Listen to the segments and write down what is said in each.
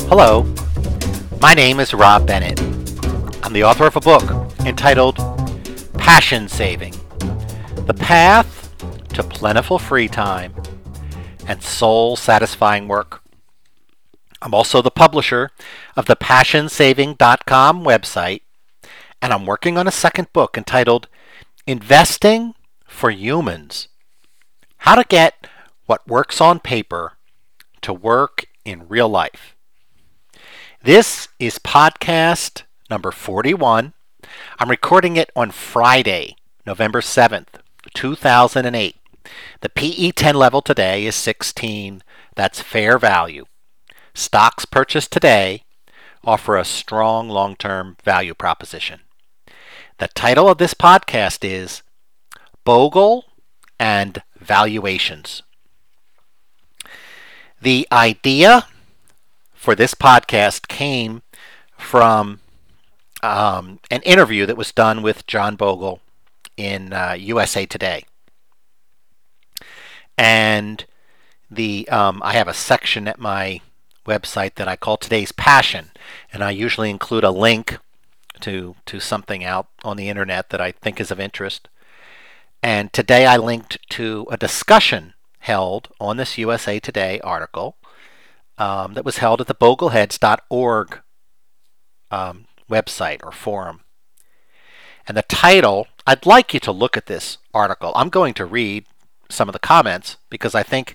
Hello, my name is Rob Bennett. I'm the author of a book entitled Passion Saving: The Path to Plentiful Free Time and Soul-Satisfying Work. I'm also the publisher of the PassionSaving.com website, and I'm working on a second book entitled Investing for Humans: How to Get What Works on Paper to Work in Real Life. This is podcast number 41. I'm recording it on Friday, November 7th, 2008. The PE10 level today is 16. That's fair value. Stocks purchased today offer a strong long-term value proposition. The title of this podcast is Bogle and Valuations. The idea for this podcast came from an interview that was done with John Bogle in USA Today. And I have a section at my website that I call Today's Passion, and I usually include a link to something out on the internet that I think is of interest. And today I linked to a discussion held on this USA Today article that was held at the bogleheads.org website or forum. And the title, I'd like you to look at this article. I'm going to read some of the comments because I think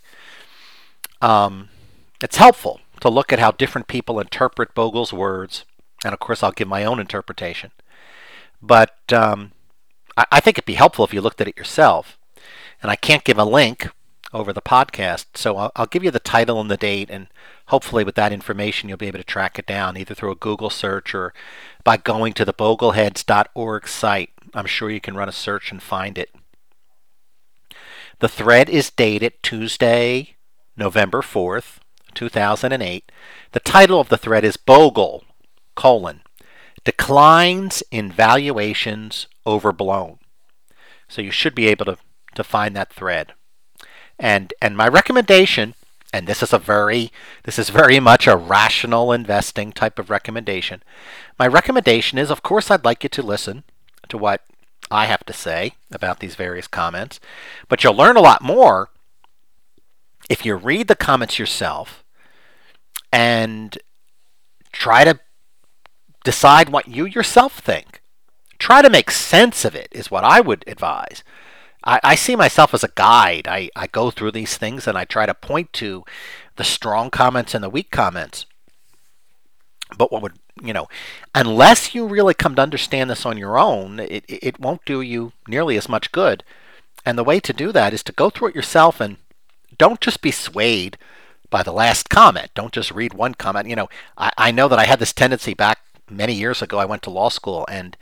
it's helpful to look at how different people interpret Bogle's words. And of course, I'll give my own interpretation. But I think it'd be helpful if you looked at it yourself. And I can't give a link over the podcast, so I'll give you the title and the date, and hopefully with that information you'll be able to track it down either through a Google search or by going to the bogleheads.org site. I'm sure you can run a search and find it. The thread is dated Tuesday, November 4th, 2008. The title of the thread is Bogle, Declines in Valuations Overblown. So you should be able to find that thread. And my recommendation, and this is very much a rational investing type of recommendation. My recommendation is, of course, I'd like you to listen to what I have to say about these various comments, but you'll learn a lot more if you read the comments yourself and try to decide what you yourself think. Try to make sense of it is what I would advise. I see myself as a guide. I go through these things and I try to point to the strong comments and the weak comments. But unless you really come to understand this on your own, it won't do you nearly as much good. And the way to do that is to go through it yourself and don't just be swayed by the last comment. Don't just read one comment. I know that I had this tendency back many years ago. I went to law school, and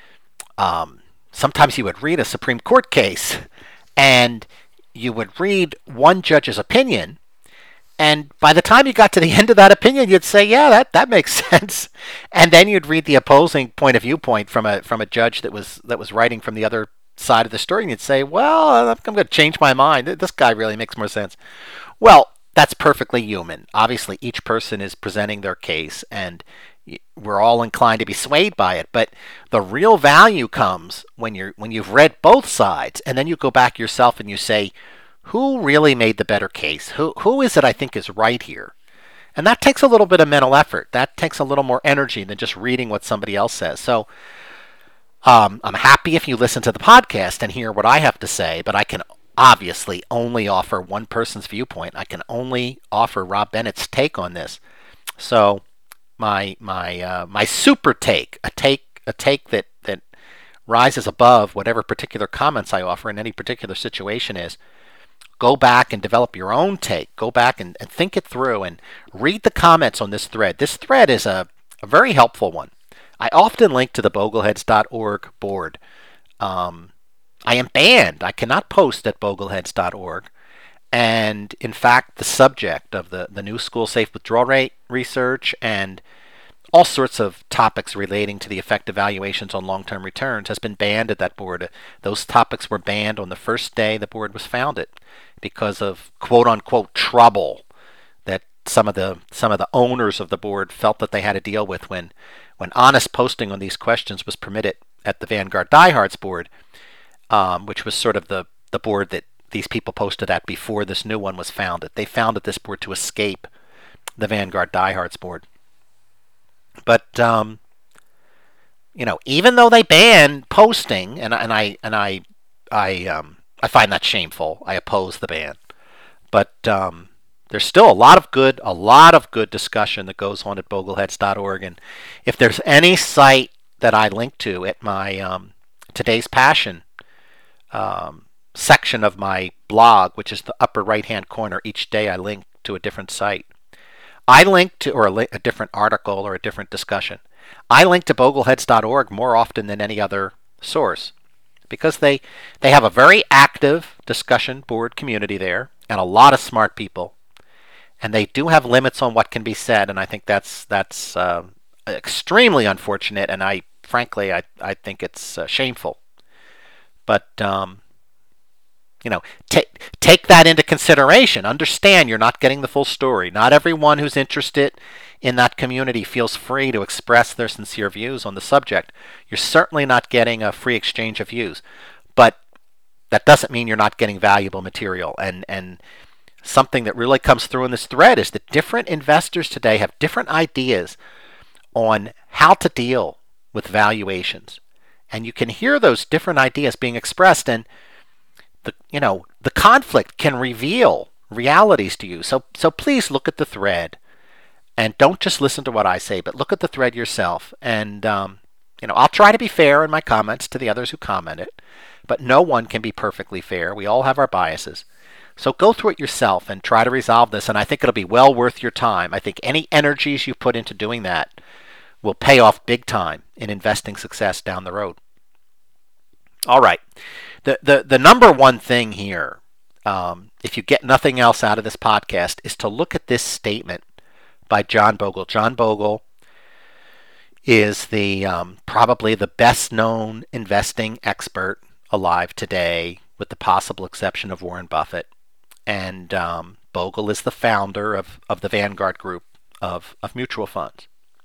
sometimes you would read a Supreme Court case and you would read one judge's opinion, and by the time you got to the end of that opinion, you'd say, yeah, that makes sense. And then you'd read the opposing viewpoint from a judge that was writing from the other side of the story, and you'd say, well, I'm going to change my mind. This guy really makes more sense. Well, that's perfectly human. Obviously, each person is presenting their case, and we're all inclined to be swayed by it. But the real value comes when you've read both sides, and then you go back yourself and you say, who really made the better case? Who is it I think is right here? And that takes a little bit of mental effort. That takes a little more energy than just reading what somebody else says. So I'm happy if you listen to the podcast and hear what I have to say, but I can obviously only offer one person's viewpoint. I can only offer Rob Bennett's take on this. So my super take, a take that rises above whatever particular comments I offer in any particular situation is, go back and develop your own take. Go back and think it through and read the comments on this thread. This thread is a very helpful one. I often link to the bogleheads.org board. I am banned. I cannot post at bogleheads.org. And in fact, the subject of the new school safe withdrawal rate research and all sorts of topics relating to the effect of valuations on long-term returns has been banned at that board. Those topics were banned on the first day the board was founded because of quote-unquote trouble some of the owners of the board felt that they had to deal with when honest posting on these questions was permitted at the Vanguard Diehards board, which was sort of the board that these people posted at before this new one was founded. They founded this board to escape the Vanguard Diehards board. But even though they ban posting, and I find that shameful. I oppose the ban, but there's still a lot of good discussion that goes on at bogleheads.org. And if there's any site that I link to at my Today's Passion section of my blog, which is the upper right-hand corner, each day I link to a different site. I link to a different article or a different discussion. I link to bogleheads.org more often than any other source because they have a very active discussion board community there and a lot of smart people. And they do have limits on what can be said, and I think that's extremely unfortunate, and I think it's shameful. But take that into consideration. Understand you're not getting the full story. Not everyone who's interested in that community feels free to express their sincere views on the subject. You're certainly not getting a free exchange of views, but that doesn't mean you're not getting valuable material. And something that really comes through in this thread is that different investors today have different ideas on how to deal with valuations. And you can hear those different ideas being expressed, and the conflict can reveal realities to you. So please look at the thread, and don't just listen to what I say, but look at the thread yourself. And I'll try to be fair in my comments to the others who commented, but no one can be perfectly fair. We all have our biases. So go through it yourself and try to resolve this, and I think it'll be well worth your time. I think any energies you put into doing that will pay off big time in investing success down the road. All right. The number one thing here, if you get nothing else out of this podcast, is to look at this statement by John Bogle. John Bogle is the probably the best known investing expert alive today, with the possible exception of Warren Buffett. And Bogle is the founder of the Vanguard Group of mutual funds.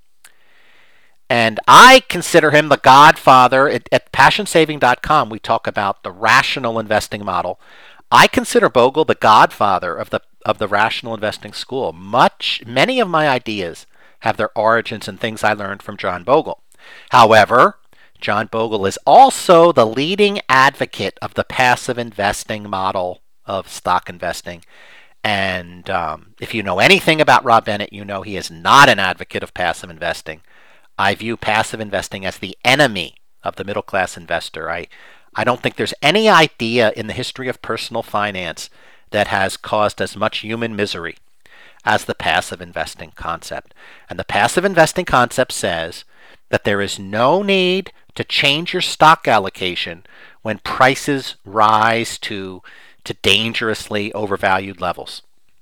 And I consider him the godfather. At PassionSaving.com, we talk about the rational investing model. I consider Bogle the godfather of the rational investing school. Many of my ideas have their origins in things I learned from John Bogle. However, John Bogle is also the leading advocate of the passive investing model of stock investing. And if you know anything about Rob Bennett, you know he is not an advocate of passive investing. I view passive investing as the enemy of the middle class investor. I don't think there's any idea in the history of personal finance that has caused as much human misery as the passive investing concept. And the passive investing concept says that there is no need to change your stock allocation when prices rise to dangerously overvalued levels.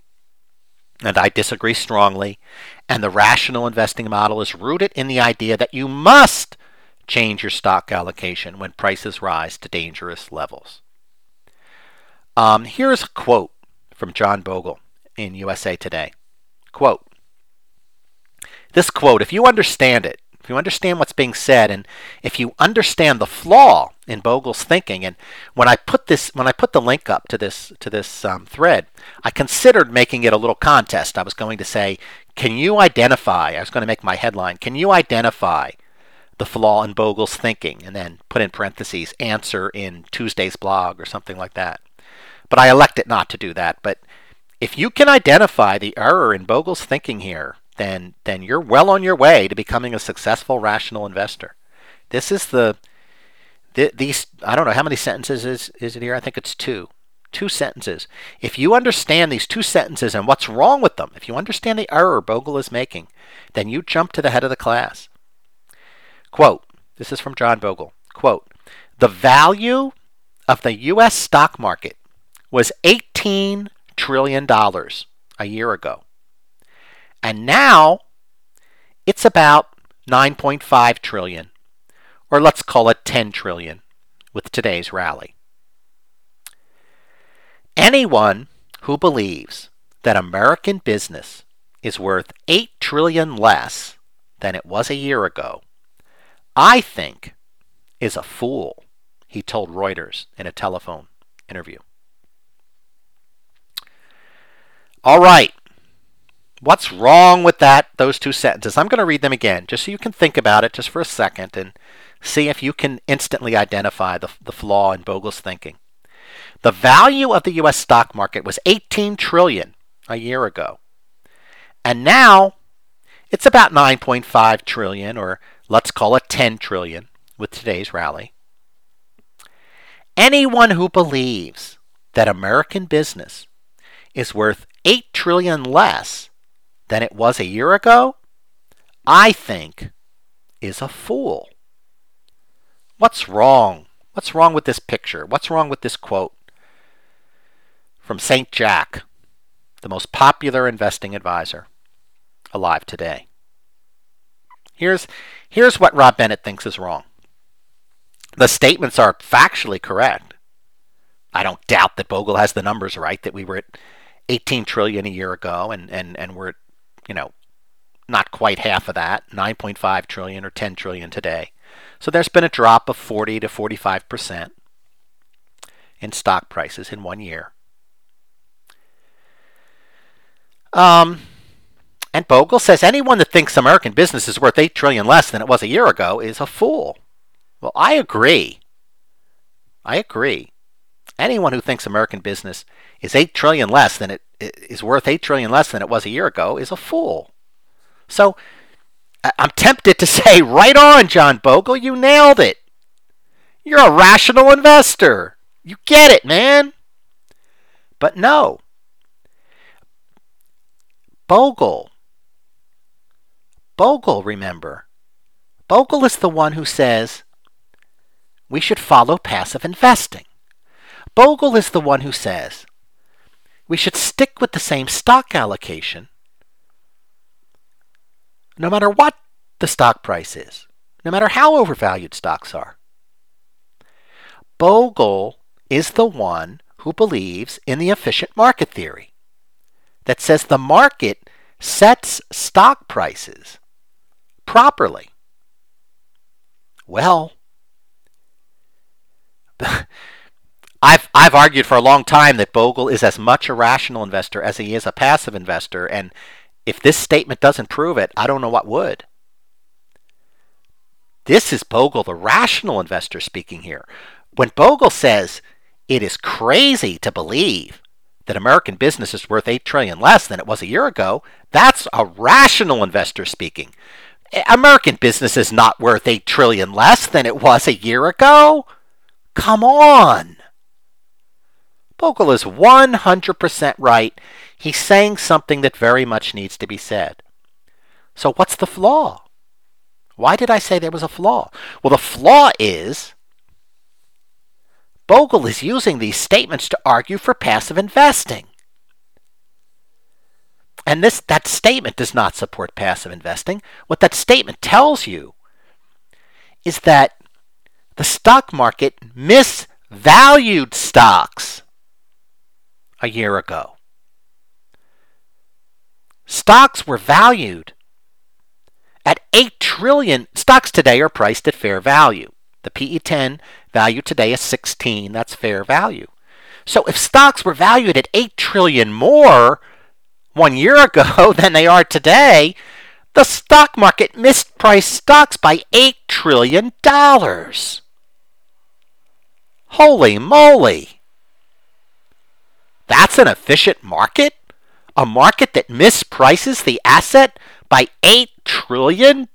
And I disagree strongly. And the rational investing model is rooted in the idea that you must change your stock allocation when prices rise to dangerous levels. Here's a quote from John Bogle in USA Today. Quote, this quote, if you understand it, if you understand what's being said, and if you understand the flaw in Bogle's thinking, and when I put the link up to this thread, I considered making it a little contest. I was going to say, can you identify? I was going to make my headline, can you identify the flaw in Bogle's thinking, and then put in parentheses, answer in Tuesday's blog or something like that. But I elected not to do that. But if you can identify the error in Bogle's thinking here, then you're well on your way to becoming a successful rational investor. This is these, I don't know how many sentences is it here? I think it's two sentences. If you understand these two sentences and what's wrong with them, if you understand the error Bogle is making, then you jump to the head of the class. Quote, this is from John Bogle. Quote, the value of the U.S. stock market was $18 trillion a year ago. And now it's about 9.5 trillion, or let's call it 10 trillion with today's rally. Anyone who believes that American business is worth 8 trillion less than it was a year ago, I think is a fool, he told Reuters in a telephone interview. All right. What's wrong with those two sentences? I'm going to read them again just so you can think about it just for a second and see if you can instantly identify the flaw in Bogle's thinking. The value of the U.S. stock market was 18 trillion a year ago. And now it's about 9.5 trillion, or let's call it 10 trillion with today's rally. Anyone who believes that American business is worth 8 trillion less than it was a year ago, I think is a fool. What's wrong? What's wrong with this picture? What's wrong with this quote from St. Jack, the most popular investing advisor alive today? Here's what Rob Bennett thinks is wrong. The statements are factually correct. I don't doubt that Bogle has the numbers right, that we were at 18 trillion a year ago and we're at, not quite half of that, 9.5 trillion or 10 trillion today. So there's been a drop of 40 to 45% in stock prices in 1 year. And Bogle says anyone that thinks American business is worth 8 trillion less than it was a year ago is a fool. Well, I agree. Anyone who thinks American business is 8 trillion less than it is worth 8 trillion less than it was a year ago is a fool. So I'm tempted to say, right on, John Bogle, you nailed it. You're a rational investor. You get it, man. But no. Bogle, remember, Bogle is the one who says we should follow passive investing. Bogle is the one who says we should stick with the same stock allocation no matter what the stock price is, no matter how overvalued stocks are. Bogle is the one who believes in the efficient market theory that says the market sets stock prices properly. Well, I've argued for a long time that Bogle is as much a rational investor as he is a passive investor, and if this statement doesn't prove it, I don't know what would. This is Bogle, the rational investor, speaking here. When Bogle says it is crazy to believe that American business is worth 8 trillion less than it was a year ago, that's a rational investor speaking. American business is not worth 8 trillion less than it was a year ago. Come on. Bogle is 100% right. He's saying something that very much needs to be said. So what's the flaw? Why did I say there was a flaw? Well, the flaw is Bogle is using these statements to argue for passive investing. And that statement does not support passive investing. What that statement tells you is that the stock market misvalued stocks a year ago. Stocks were valued at 8 trillion. Stocks today are priced at fair value. The PE10 value today is 16. That's fair value. So if stocks were valued at 8 trillion more 1 year ago than they are today, the stock market mispriced stocks by $8 trillion. Holy moly. That's an efficient market? A market that misprices the asset by $8 trillion?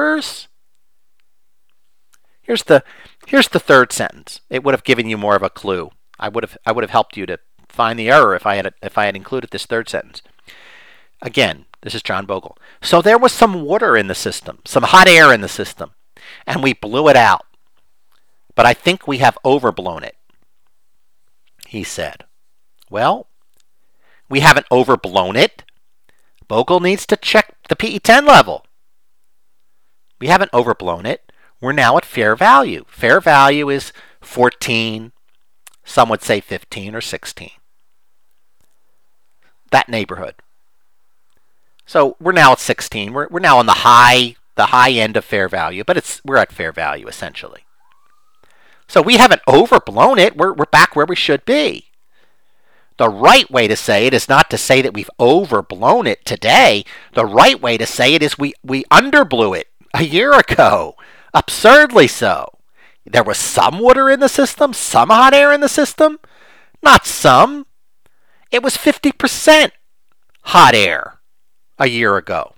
Here's the third sentence. It would have given you more of a clue. I would have helped you to find the error if I had included this third sentence. Again, this is John Bogle. So there was some water in the system, some hot air in the system, and we blew it out. But I think we have overblown it, he said. Well, we haven't overblown it. Bogle needs to check the PE10 level. We haven't overblown it. We're now at fair value. Fair value is 14, some would say 15 or 16. That neighborhood. So we're now at 16. We're now on the high end of fair value, but we're at fair value essentially. So we haven't overblown it. We're back where we should be. The right way to say it is not to say that we've overblown it today. The right way to say it is we underblew it a year ago. Absurdly so. There was some water in the system, some hot air in the system. Not some. It was 50% hot air a year ago.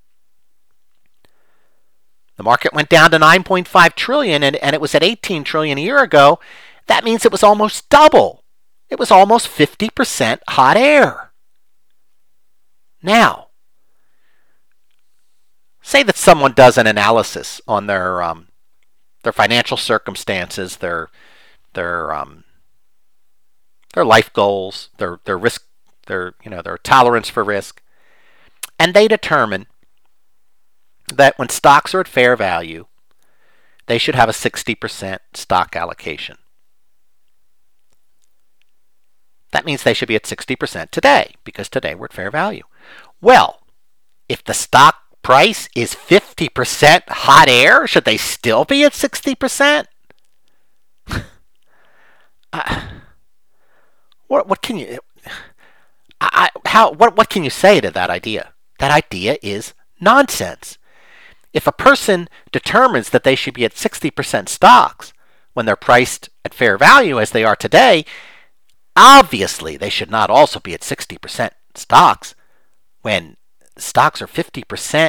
The market went down to 9.5 trillion and it was at 18 trillion a year ago. That means it was almost double. It was almost 50% hot air. Now, say that someone does an analysis on their financial circumstances, their life goals, their risk, their tolerance for risk, and they determine that when stocks are at fair value, they should have a 60% stock allocation. That means they should be at 60% today, because today we're at fair value. Well, if the stock price is 50% hot air, should they still be at 60%? What can you what can you say to that idea? That idea is nonsense. If a person determines that they should be at 60% stocks when they're priced at fair value as they are today, obviously they should not also be at 60% stocks when stocks are 50%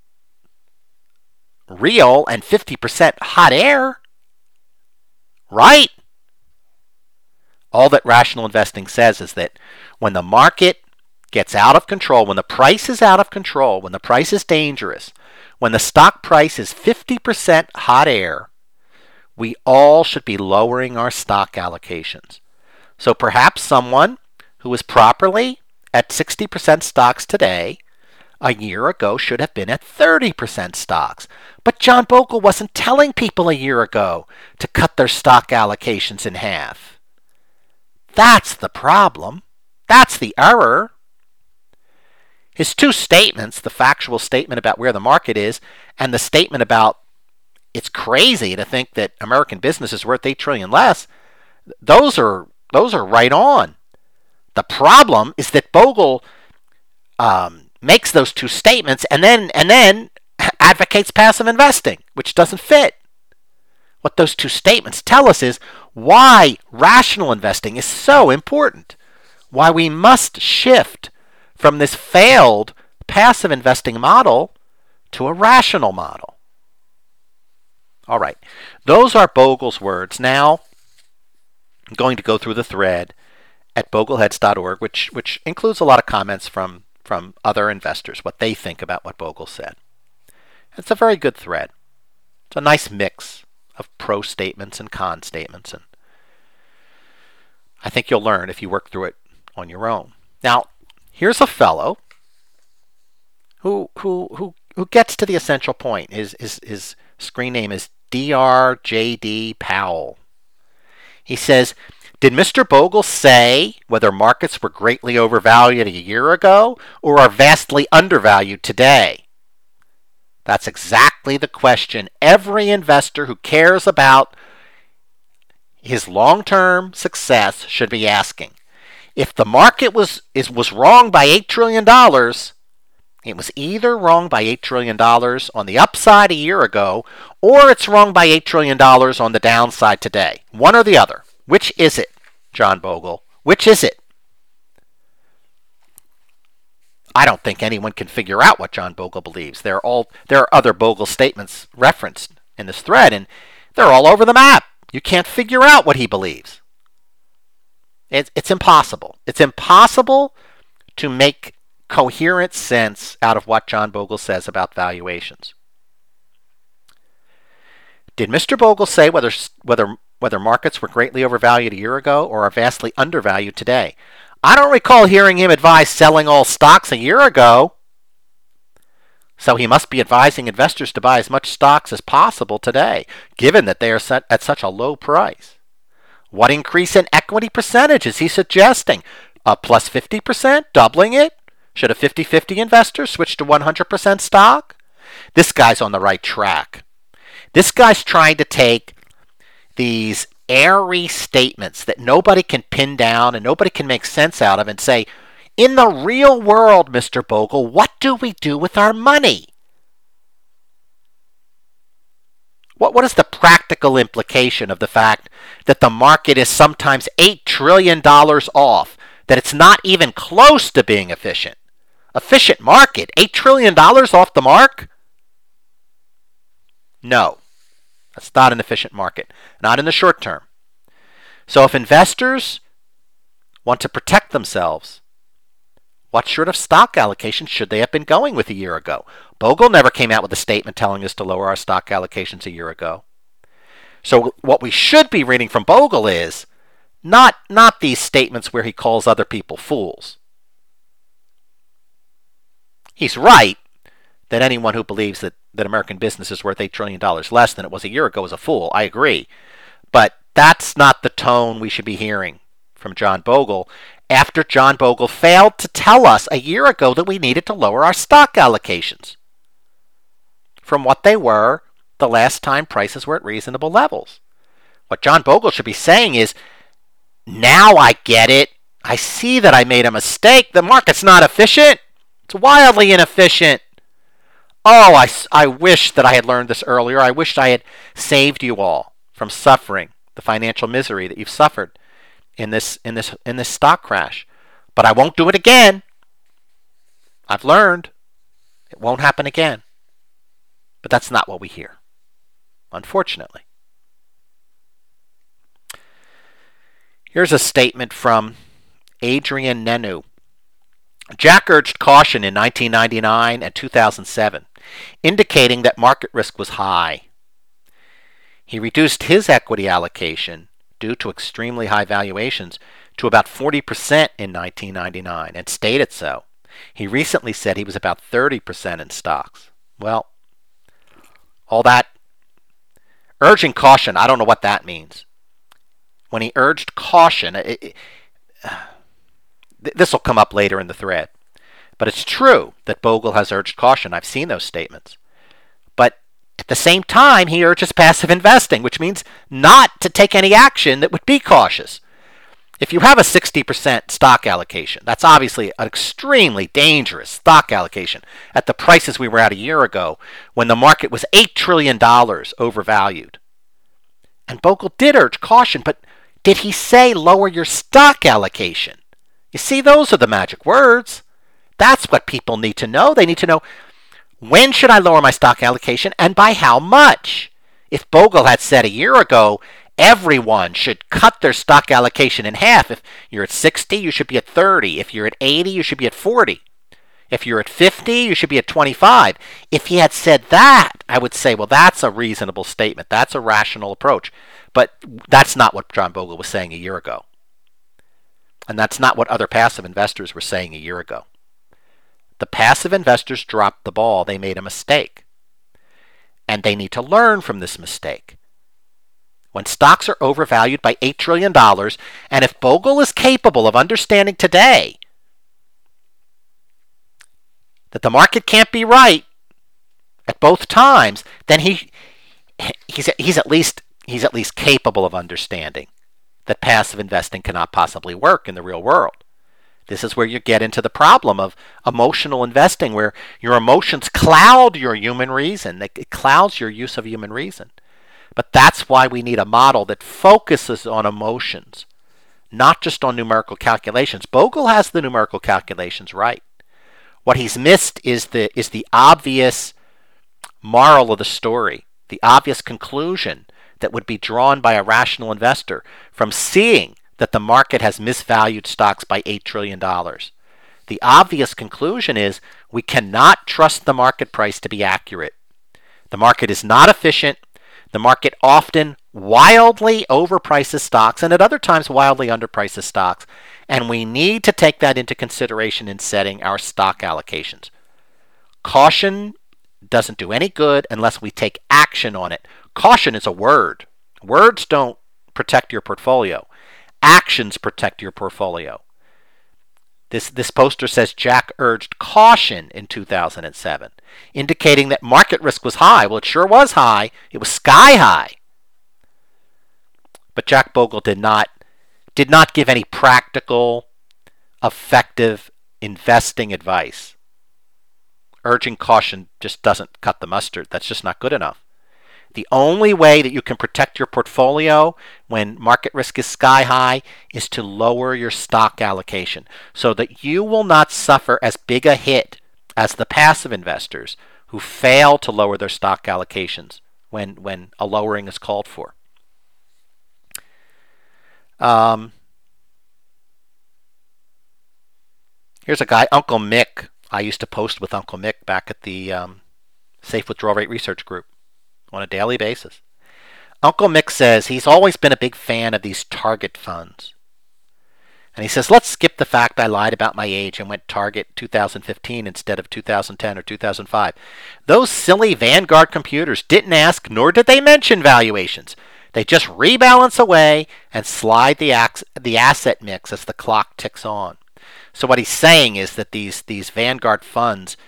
real and 50% hot air. Right? All that rational investing says is that when the market gets out of control, when the price is out of control, when the price is dangerous, when the stock price is 50% hot air, we all should be lowering our stock allocations. So perhaps someone who is properly at 60% stocks today, a year ago should have been at 30% stocks. But John Bogle wasn't telling people a year ago to cut their stock allocations in half. That's the problem. That's the error. His two statements, the factual statement about where the market is and the statement about it's crazy to think that American business is worth $8 trillion less, those are right on. The problem is that Bogle makes those two statements and then advocates passive investing, which doesn't fit. What those two statements tell us is why rational investing is so important, why we must shift from this failed passive investing model to a rational model. All right, those are Bogle's words. Now, I'm going to go through the thread at bogleheads.org, which includes a lot of comments from other investors, what they think about what Bogle said. It's a very good thread. It's a nice mix of pro statements and con statements, and I think you'll learn if you work through it on your own. Now, here's a fellow who gets to the essential point. His screen name is DRJD Powell. He says, did Mr. Bogle say whether markets were greatly overvalued a year ago or are vastly undervalued today? That's exactly the question every investor who cares about his long-term success should be asking. If the market was wrong by $8 trillion, it was either wrong by $8 trillion on the upside a year ago, or it's wrong by $8 trillion on the downside today. One or the other. Which is it, John Bogle? Which is it? I don't think anyone can figure out what John Bogle believes. There are other Bogle statements referenced in this thread, and they're all over the map. You can't figure out what he believes. It's impossible. It's impossible to make coherent sense out of what John Bogle says about valuations. Did Mr. Bogle say whether markets were greatly overvalued a year ago or are vastly undervalued today? I don't recall hearing him advise selling all stocks a year ago. So he must be advising investors to buy as much stocks as possible today, given that they are set at such a low price. What increase in equity percentage is he suggesting? A plus 50%? Doubling it? Should a 50-50 investor switch to 100% stock? This guy's on the right track. This guy's trying to take these airy statements that nobody can pin down and nobody can make sense out of and say, in the real world, Mr. Bogle, what do we do with our money? What is the practical implication of the fact that the market is sometimes $8 trillion off, that it's not even close to being efficient? Efficient market, $8 trillion off the mark? No, that's not an efficient market, not in the short term. So if investors want to protect themselves, what sort of stock allocation should they have been going with a year ago? Bogle never came out with a statement telling us to lower our stock allocations a year ago. So what we should be reading from Bogle is not these statements where he calls other people fools. He's right that anyone who believes that American business is worth $8 trillion less than it was a year ago is a fool. I agree. But that's not the tone we should be hearing from John Bogle after John Bogle failed to tell us a year ago that we needed to lower our stock allocations from what they were the last time prices were at reasonable levels. What John Bogle should be saying is, now I get it. I see that I made a mistake. The market's not efficient. It's wildly inefficient. Oh, I wish that I had learned this earlier. I wished I had saved you all from suffering the financial misery that you've suffered in this stock crash. But I won't do it again. I've learned. It won't happen again. But that's not what we hear, unfortunately. Here's a statement from Adrian Nenu. Jack urged caution in 1999 and 2007, indicating that market risk was high. He reduced his equity allocation due to extremely high valuations to about 40% in 1999 and stated so. He recently said he was about 30% in stocks. Well, all that urging caution, I don't know what that means. When he urged caution, this will come up later in the thread. But it's true that Bogle has urged caution. I've seen those statements. But at the same time, he urges passive investing, which means not to take any action that would be cautious. If you have a 60% stock allocation, that's obviously an extremely dangerous stock allocation at the prices we were at a year ago when the market was $8 trillion overvalued. And Bogle did urge caution, but did he say lower your stock allocation? You see, those are the magic words. That's what people need to know. They need to know, when should I lower my stock allocation and by how much? If Bogle had said a year ago, everyone should cut their stock allocation in half. If you're at 60, you should be at 30. If you're at 80, you should be at 40. If you're at 50, you should be at 25. If he had said that, I would say, well, that's a reasonable statement. That's a rational approach. But that's not what John Bogle was saying a year ago. And that's not what other passive investors were saying a year ago. The passive investors dropped the ball. They made a mistake. And they need to learn from this mistake. When stocks are overvalued by $8 trillion, and if Bogle is capable of understanding today that the market can't be right at both times, then he's at least capable of understanding that passive investing cannot possibly work in the real world. This is where you get into the problem of emotional investing, where your emotions cloud your human reason. It clouds your use of human reason. But that's why we need a model that focuses on emotions, not just on numerical calculations. Bogle has the numerical calculations right. What he's missed is the obvious moral of the story, the obvious conclusion that would be drawn by a rational investor from seeing that the market has misvalued stocks by $8 trillion. The obvious conclusion is we cannot trust the market price to be accurate. The market is not efficient. The market often wildly overprices stocks and at other times wildly underprices stocks. And we need to take that into consideration in setting our stock allocations. Caution doesn't do any good unless we take action on it. Caution is a word. Words don't protect your portfolio. Actions protect your portfolio. This poster says Jack urged caution in 2007, indicating that market risk was high. Well, it sure was high. It was sky high. But Jack Bogle did not give any practical, effective investing advice. Urging caution just doesn't cut the mustard. That's just not good enough. The only way that you can protect your portfolio when market risk is sky high is to lower your stock allocation so that you will not suffer as big a hit as the passive investors who fail to lower their stock allocations when a lowering is called for. Here's a guy, Uncle Mick. I used to post with Uncle Mick back at the Safe Withdrawal Rate Research Group on a daily basis. Uncle Mick says he's always been a big fan of these target funds. And he says, let's skip the fact I lied about my age and went target 2015 instead of 2010 or 2005. Those silly Vanguard computers didn't ask, nor did they mention valuations. They just rebalance away and slide the asset mix as the clock ticks on. So what he's saying is that these Vanguard funds,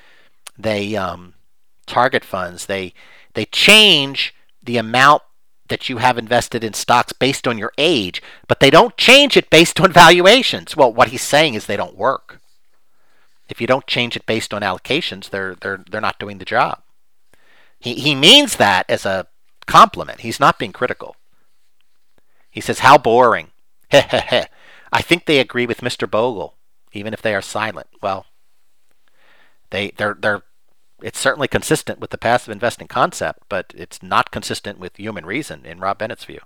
target funds, they change the amount that you have invested in stocks based on your age, but they don't change it based on valuations. Well, what he's saying is they don't work. If you don't change it based on allocations, they're not doing the job. He means that as a compliment. He's not being critical. He says, how boring. I think they agree with Mr. Bogle, even if they are silent. Well, they're it's certainly consistent with the passive investing concept, but it's not consistent with human reason in Rob Bennett's view.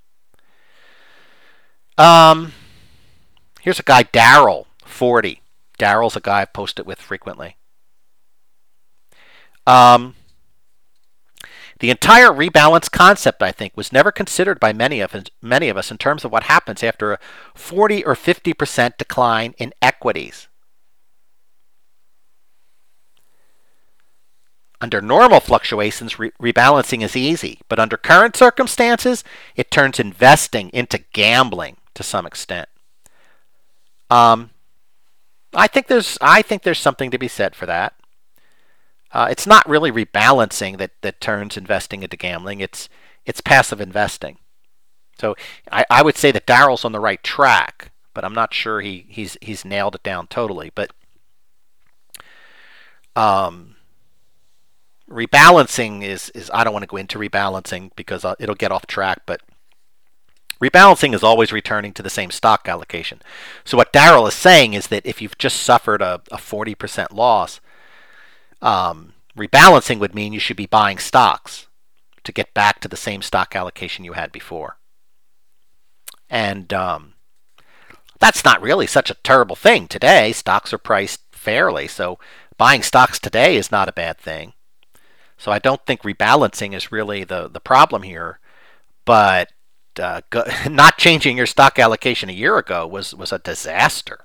Here's a guy, Daryl, 40. Daryl's a guy I've posted with frequently. The entire rebalance concept, I think, was never considered by many of us in terms of what happens after a 40 or 50% decline in equities. Under normal fluctuations, rebalancing is easy, but under current circumstances, it turns investing into gambling to some extent. I think there's something to be said for that. It's not really rebalancing that turns investing into gambling. It's passive investing. So I would say that Daryl's on the right track, but I'm not sure he's nailed it down totally. But rebalancing is I don't want to go into rebalancing because it'll get off track, but rebalancing is always returning to the same stock allocation. So what Daryl is saying is that if you've just suffered a 40% loss, rebalancing would mean you should be buying stocks to get back to the same stock allocation you had before. And that's not really such a terrible thing today. Stocks are priced fairly, so buying stocks today is not a bad thing. So I don't think rebalancing is really the problem here, but not changing your stock allocation a year ago was a disaster,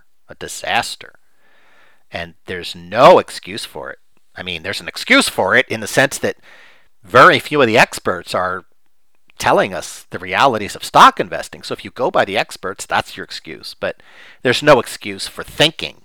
and there's no excuse for it. I mean, there's an excuse for it in the sense that very few of the experts are telling us the realities of stock investing. So if you go by the experts, that's your excuse, but there's no excuse for thinking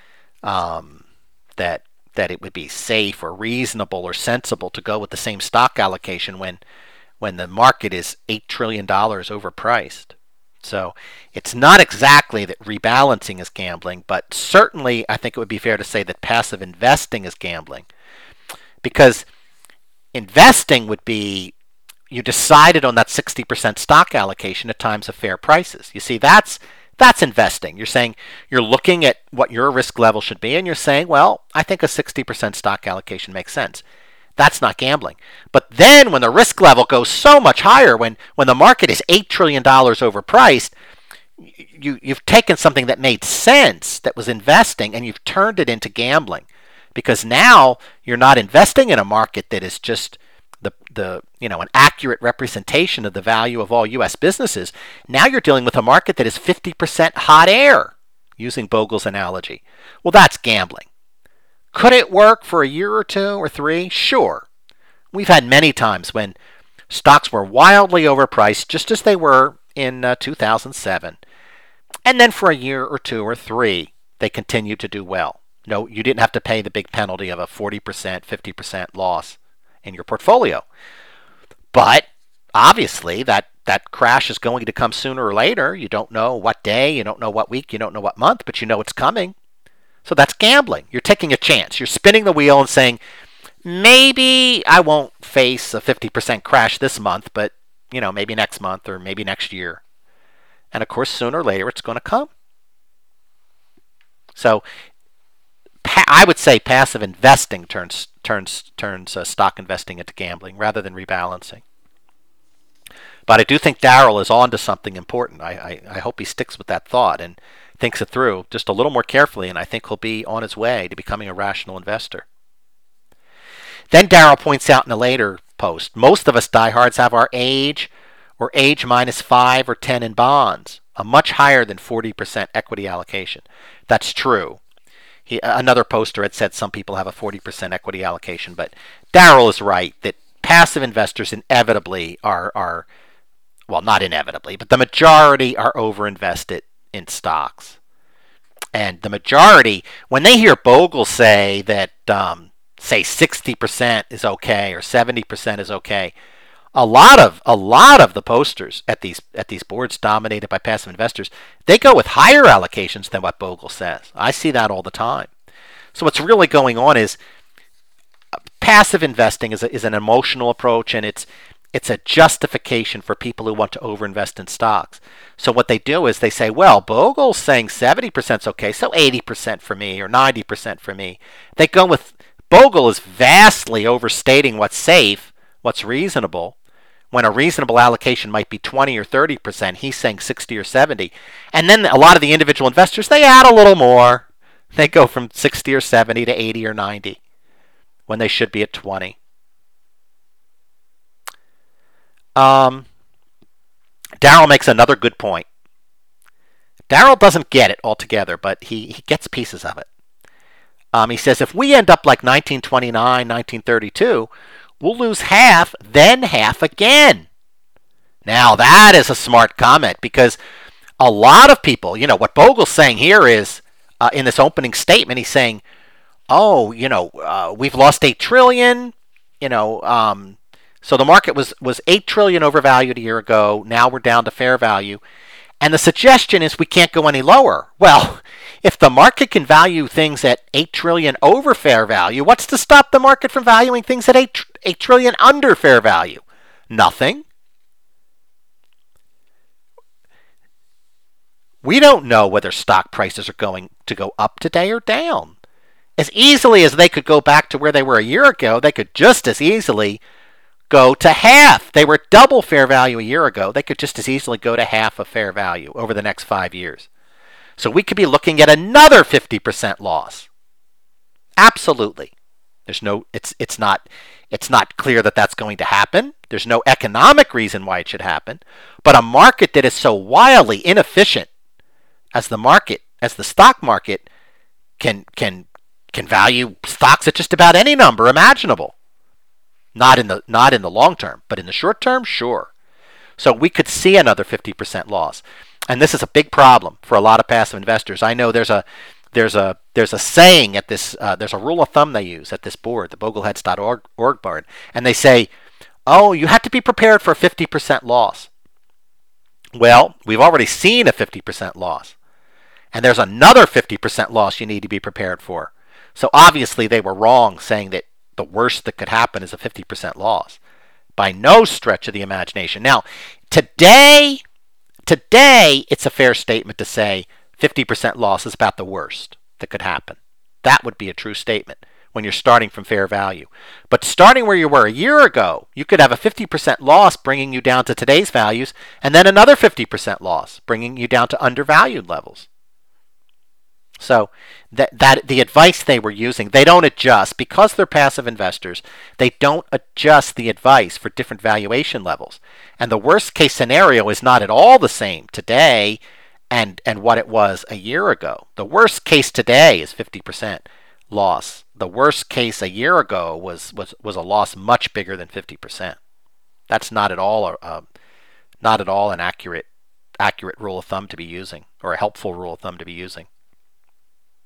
that it would be safe or reasonable or sensible to go with the same stock allocation when the market is $8 trillion overpriced. So it's not exactly that rebalancing is gambling, but certainly I think it would be fair to say that passive investing is gambling. Because investing would be you decided on that 60% stock allocation at times of fair prices. You see, that's investing. You're saying you're looking at what your risk level should be, and you're saying, well, I think a 60% stock allocation makes sense. That's not gambling. But then when the risk level goes so much higher, when the market is $8 trillion overpriced, you've taken something that made sense, that was investing, and you've turned it into gambling. Because now you're not investing in a market that is just an accurate representation of the value of all U.S. businesses. Now you're dealing with a market that is 50% hot air, using Bogle's analogy. Well, that's gambling. Could it work for a year or two or three? Sure. We've had many times when stocks were wildly overpriced, just as they were in 2007. And then for a year or two or three, they continued to do well. No, you didn't have to pay the big penalty of a 40%, 50% loss in your portfolio. But obviously, that crash is going to come sooner or later. You don't know what day, you don't know what week, you don't know what month, but you know it's coming. So that's gambling. You're taking a chance. You're spinning the wheel and saying, maybe I won't face a 50% crash this month, but maybe next month or maybe next year. And of course, sooner or later, it's going to come. So I would say passive investing turns stock investing into gambling rather than rebalancing. But I do think Darrell is on to something important. I hope he sticks with that thought and thinks it through just a little more carefully, and I think he'll be on his way to becoming a rational investor. Then Darrell points out in a later post, most of us diehards have our age or age minus 5 or 10 in bonds, a much higher than 40% equity allocation. That's true. Another poster had said some people have a 40% equity allocation, but Darrell is right that passive investors inevitably are, well, not inevitably, but the majority are overinvested in stocks. And the majority, when they hear Bogle say that, say 60% is okay or 70% is okay, a lot of the posters at these boards dominated by passive investors, they go with higher allocations than what Bogle says. I see that all the time. So what's really going on is passive investing is an emotional approach, and it's a justification for people who want to overinvest in stocks. So what they do is they say, well, Bogle's saying 70% is okay, so 80% for me or 90% for me. They go with Bogle is vastly overstating what's safe, what's reasonable. When a reasonable allocation might be 20 or 30%, he's saying 60 or 70. And then a lot of the individual investors, they add a little more. They go from 60 or 70 to 80 or 90 when they should be at 20. Darrell makes another good point. Darrell doesn't get it altogether, but he gets pieces of it. He says, if we end up like 1929, 1932, we'll lose half, then half again. Now, that is a smart comment, because a lot of people, what Bogle's saying here is, in this opening statement, he's saying, we've lost $8 trillion, so the market was $8 trillion overvalued a year ago. Now we're down to fair value. And the suggestion is we can't go any lower. Well, if the market can value things at $8 trillion over fair value, what's to stop the market from valuing things at $8 trillion under fair value? Nothing. We don't know whether stock prices are going to go up today or down. As easily as they could go back to where they were a year ago, they could just as easily go to half. They were double fair value a year ago. They could just as easily go to half of fair value over the next 5 years. So we could be looking at another 50% loss. Absolutely. It's not clear that that's going to happen. There's no economic reason why it should happen. But a market that is so wildly inefficient as the stock market can value stocks at just about any number imaginable. Not in the long term, but in the short term, sure. So we could see another 50% loss. And this is a big problem for a lot of passive investors. I know there's a saying at this, there's a rule of thumb they use at this board, the bogleheads.org board, and they say, oh, you have to be prepared for a 50% loss. Well, we've already seen a 50% loss. And there's another 50% loss you need to be prepared for. So obviously they were wrong saying that the worst that could happen is a 50% loss. By no stretch of the imagination. Now, today, it's a fair statement to say 50% loss is about the worst that could happen. That would be a true statement when you're starting from fair value. But starting where you were a year ago, you could have a 50% loss bringing you down to today's values, and then another 50% loss bringing you down to undervalued levels. So that the advice they were using, they don't adjust because they're passive investors. They don't adjust the advice for different valuation levels. And the worst case scenario is not at all the same today and what it was a year ago. The worst case today is 50% loss. The worst case a year ago was a loss much bigger than 50%. That's not at all an accurate rule of thumb to be using, or a helpful rule of thumb to be using.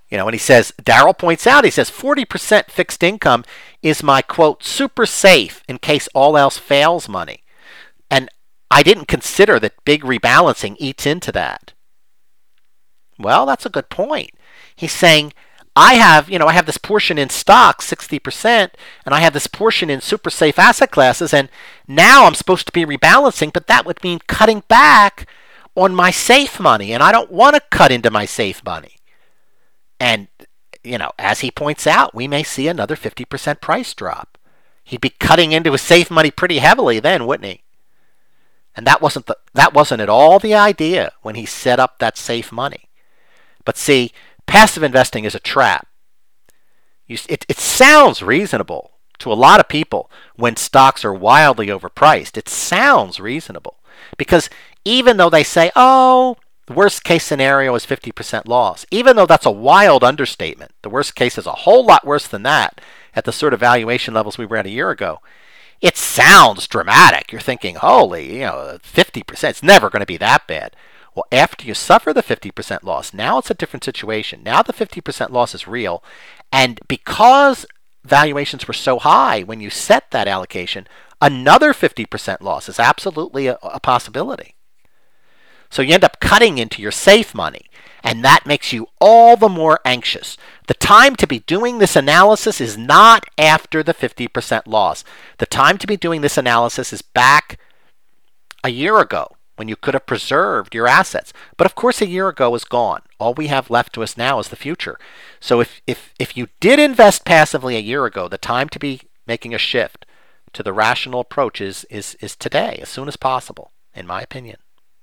And he says, Darrell points out, he says 40% fixed income is my, quote, super safe in case all else fails money. And I didn't consider that big rebalancing eats into that. Well, that's a good point. He's saying, I have this portion in stocks, 60%, and I have this portion in super safe asset classes, and now I'm supposed to be rebalancing, but that would mean cutting back on my safe money, and I don't want to cut into my safe money. And, as he points out, we may see another 50% price drop. He'd be cutting into his safe money pretty heavily then, wouldn't he? And that wasn't at all the idea when he set up that safe money. But see, passive investing is a trap. It sounds reasonable to a lot of people when stocks are wildly overpriced. It sounds reasonable because even though they say, oh, the worst case scenario is 50% loss, even though that's a wild understatement, the worst case is a whole lot worse than that at the sort of valuation levels we were at a year ago. It sounds dramatic. You're thinking, holy, 50%, it's never going to be that bad. Well, after you suffer the 50% loss, now it's a different situation. Now the 50% loss is real. And because valuations were so high when you set that allocation, another 50% loss is absolutely a possibility. So you end up cutting into your safe money, and that makes you all the more anxious. The time to be doing this analysis is not after the 50% loss. The time to be doing this analysis is back a year ago when you could have preserved your assets. But of course, a year ago is gone. All we have left to us now is the future. So if you did invest passively a year ago, the time to be making a shift to the rational approach is today, as soon as possible, in my opinion.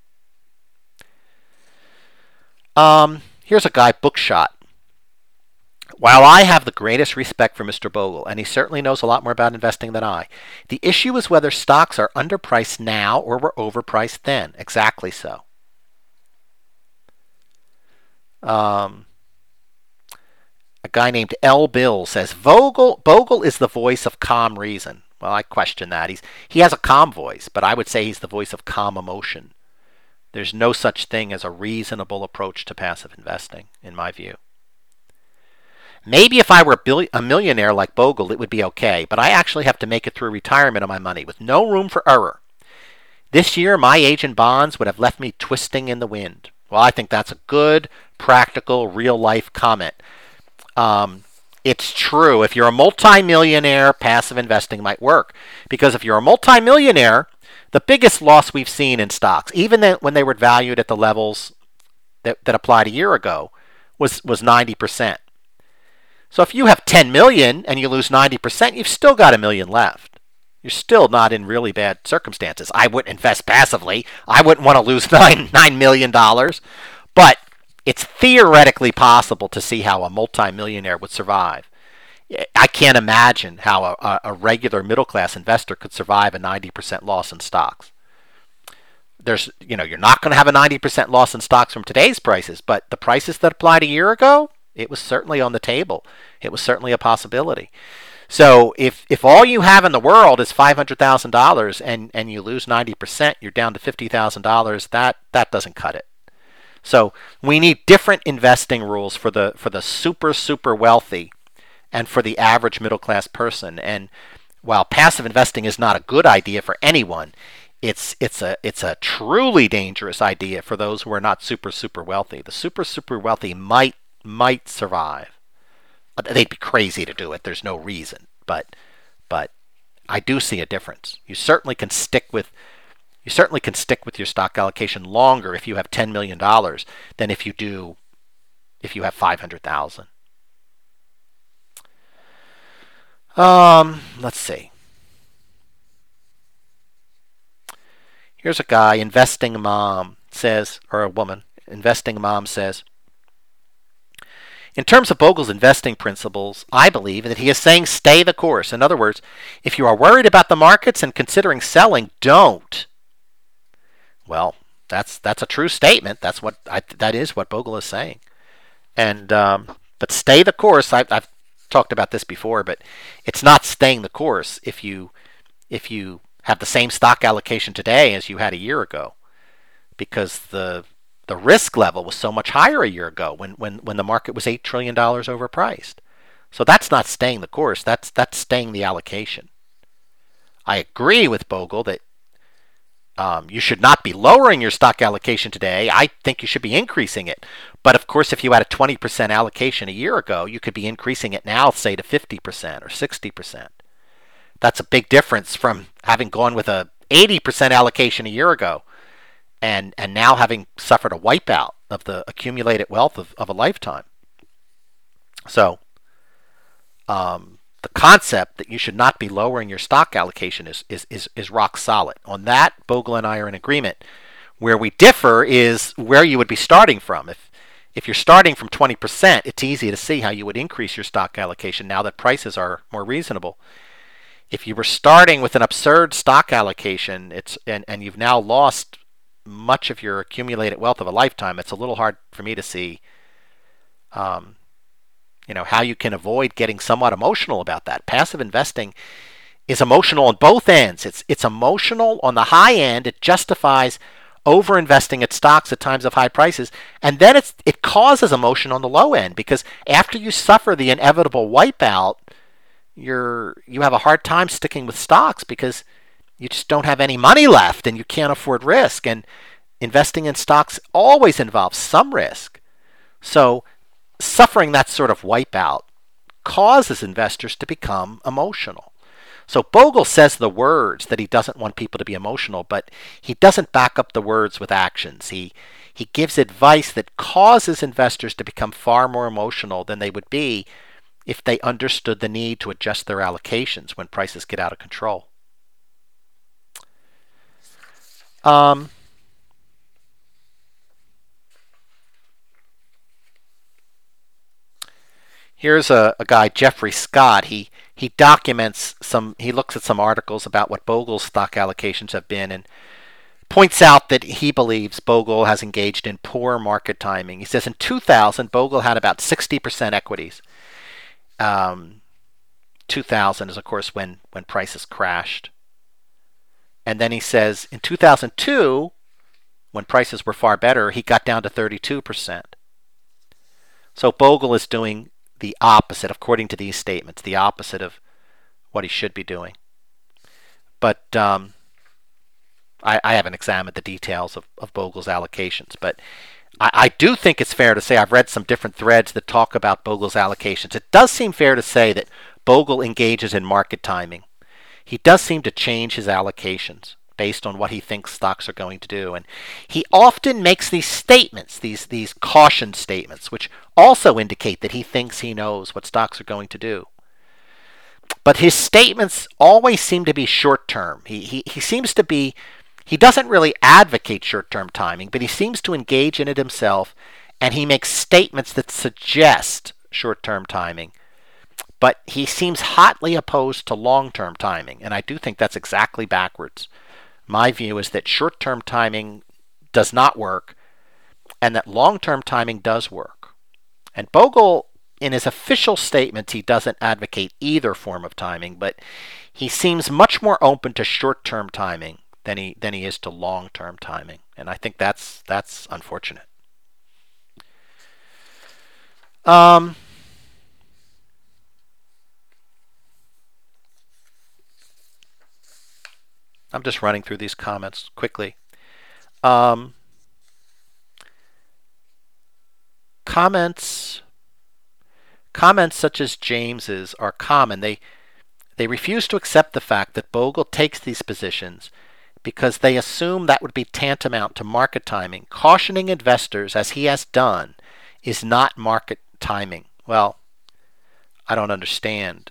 Here's a guy, Bookshot. While I have the greatest respect for Mr. Bogle, and he certainly knows a lot more about investing than I, the issue is whether stocks are underpriced now or were overpriced then. Exactly so. A guy named L. Bill says, Bogle is the voice of calm reason. Well, I question that. He has a calm voice, but I would say he's the voice of calm emotion. There's no such thing as a reasonable approach to passive investing, in my view. Maybe if I were a millionaire like Bogle, it would be okay, but I actually have to make it through retirement on my money with no room for error. This year, my age in bonds would have left me twisting in the wind. Well, I think that's a good, practical, real-life comment. It's true. If you're a multimillionaire, passive investing might work. Because if you're a multimillionaire, the biggest loss we've seen in stocks, even when they were valued at the levels that applied a year ago, was 90%. So if you have 10 million and you lose 90%, you've still got $1 million left. You're still not in really bad circumstances. I wouldn't invest passively. I wouldn't want to lose $9 million. But it's theoretically possible to see how a multimillionaire would survive. I can't imagine how a regular middle-class investor could survive a 90% loss in stocks. You're not going to have a 90% loss in stocks from today's prices, but the prices that applied a year ago, it was certainly on the table. It was certainly a possibility. So if all you have in the world is $500,000 and you lose 90%, you're down to $50,000. That doesn't cut it. So we need different investing rules for the super wealthy and for the average middle class person. And while passive investing is not a good idea for anyone, it's a truly dangerous idea for those who are not super wealthy. The super wealthy might survive. They'd be crazy to do it. There's no reason, but I do see a difference. You certainly can stick with your stock allocation longer if you have $10 million than if you have 500,000. Let's see. Here's a guy, Investing Mom says, or a woman, Investing Mom says, in terms of Bogle's investing principles, I believe that he is saying stay the course. In other words, if you are worried about the markets and considering selling, don't. Well, that's a true statement. That is what Bogle is saying. And but stay the course. I've talked about this before, but it's not staying the course if you have the same stock allocation today as you had a year ago, because the the risk level was so much higher a year ago when the market was $8 trillion overpriced. So that's not staying the course. That's staying the allocation. I agree with Bogle that you should not be lowering your stock allocation today. I think you should be increasing it. But of course, if you had a 20% allocation a year ago, you could be increasing it now, say, to 50% or 60%. That's a big difference from having gone with a 80% allocation a year ago and now having suffered a wipeout of the accumulated wealth of a lifetime. So the concept that you should not be lowering your stock allocation is rock solid. On that, Bogle and I are in agreement. Where we differ is where you would be starting from. If you're starting from 20%, it's easy to see how you would increase your stock allocation now that prices are more reasonable. If you were starting with an absurd stock allocation, and you've now lost much of your accumulated wealth of a lifetime, it's a little hard for me to see how you can avoid getting somewhat emotional about that. Passive investing is emotional on both ends. It's emotional on the high end. It justifies over-investing at stocks at times of high prices. And then it causes emotion on the low end, because after you suffer the inevitable wipeout, you have a hard time sticking with stocks because you just don't have any money left and you can't afford risk. And investing in stocks always involves some risk. So suffering that sort of wipeout causes investors to become emotional. So Bogle says the words that he doesn't want people to be emotional, but he doesn't back up the words with actions. He gives advice that causes investors to become far more emotional than they would be if they understood the need to adjust their allocations when prices get out of control. Here's a guy, Jeffrey Scott. He documents he looks at some articles about what Bogle's stock allocations have been and points out that he believes Bogle has engaged in poor market timing. He says in 2000, Bogle had about 60% equities. 2000 is, of course, when prices crashed. And then he says in 2002, when prices were far better, he got down to 32%. So Bogle is doing the opposite, according to these statements, the opposite of what he should be doing. But I haven't examined the details of Bogle's allocations, but I do think it's fair to say, I've read some different threads that talk about Bogle's allocations. It does seem fair to say that Bogle engages in market timing. He does seem to change his allocations based on what he thinks stocks are going to do. And he often makes these statements, these caution statements, which also indicate that he thinks he knows what stocks are going to do. But his statements always seem to be short-term. He seems to be, he doesn't really advocate short-term timing, but he seems to engage in it himself, and he makes statements that suggest short-term timing. But he seems hotly opposed to long-term timing, and I do think that's exactly backwards. My view is that short-term timing does not work, and that long-term timing does work. And Bogle, in his official statements, he doesn't advocate either form of timing, but he seems much more open to short-term timing than he is to long-term timing, and I think that's unfortunate. I'm just running through these comments quickly. Comments such as James's are common. They refuse to accept the fact that Bogle takes these positions because they assume that would be tantamount to market timing. Cautioning investors, as he has done, is not market timing. Well, I don't understand.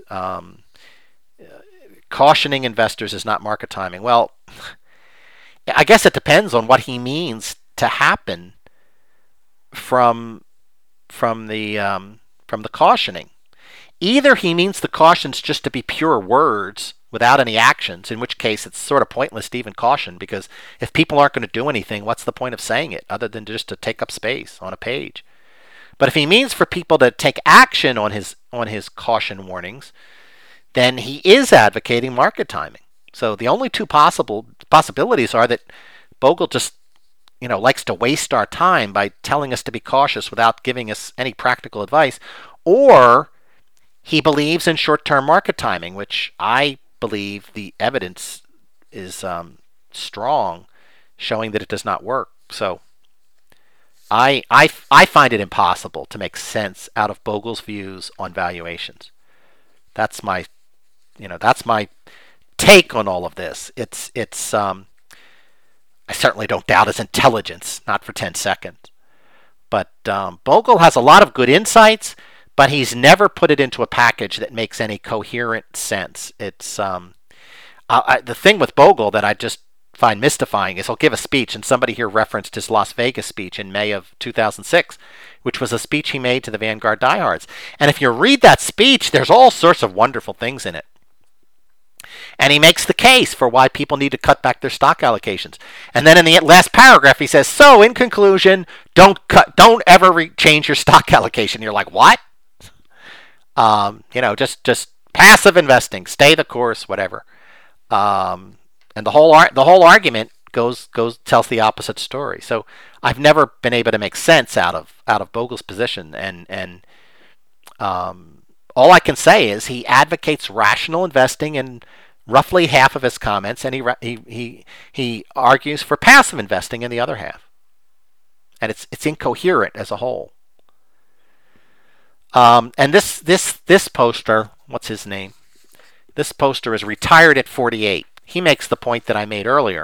Cautioning investors is not market timing. Well, I guess it depends on what he means to happen from the cautioning. Either he means the cautions just to be pure words without any actions, in which case it's sort of pointless to even caution, because if people aren't going to do anything, what's the point of saying it other than just to take up space on a page? But if he means for people to take action on his caution warnings, then he is advocating market timing. So the only two possibilities are that Bogle just likes to waste our time by telling us to be cautious without giving us any practical advice, or he believes in short-term market timing, which I believe the evidence is strong, showing that it does not work. So I find it impossible to make sense out of Bogle's views on valuations. That's my take on all of this. It's I certainly don't doubt his intelligence, not for 10 seconds. But Bogle has a lot of good insights, but he's never put it into a package that makes any coherent sense. It's the thing with Bogle that I just find mystifying is he'll give a speech, and somebody here referenced his Las Vegas speech in May of 2006, which was a speech he made to the Vanguard diehards. And if you read that speech, there's all sorts of wonderful things in it. And he makes the case for why people need to cut back their stock allocations. And then in the last paragraph, he says, so in conclusion, don't ever change your stock allocation. You're like, what? Just passive investing, stay the course, whatever. And the whole argument tells the opposite story. So I've never been able to make sense out of Bogle's position, and all I can say is he advocates rational investing in roughly half of his comments, and he argues for passive investing in the other half, and it's incoherent as a whole. And this poster, what's his name? This poster is Retired at 48. He makes the point that I made earlier.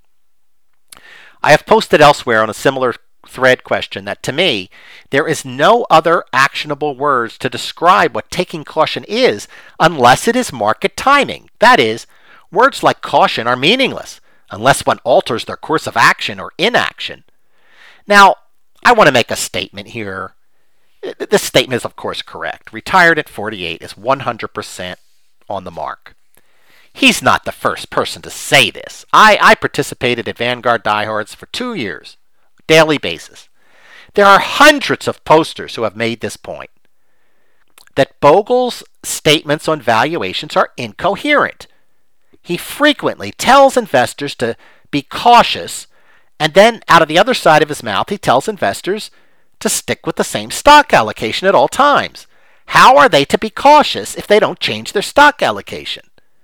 I have posted elsewhere on a similar thread question that, to me, there is no other actionable words to describe what taking caution is unless it is market timing. That is, words like caution are meaningless unless one alters their course of action or inaction. Now, I want to make a statement here. This statement is, of course, correct. Retired at 48 is 100% on the mark. He's not the first person to say this. I participated at Vanguard diehards for 2 years, daily basis. There are hundreds of posters who have made this point, that Bogle's statements on valuations are incoherent. He frequently tells investors to be cautious, and then out of the other side of his mouth, he tells investors to stick with the same stock allocation at all times. How are they to be cautious if they don't change their stock allocation?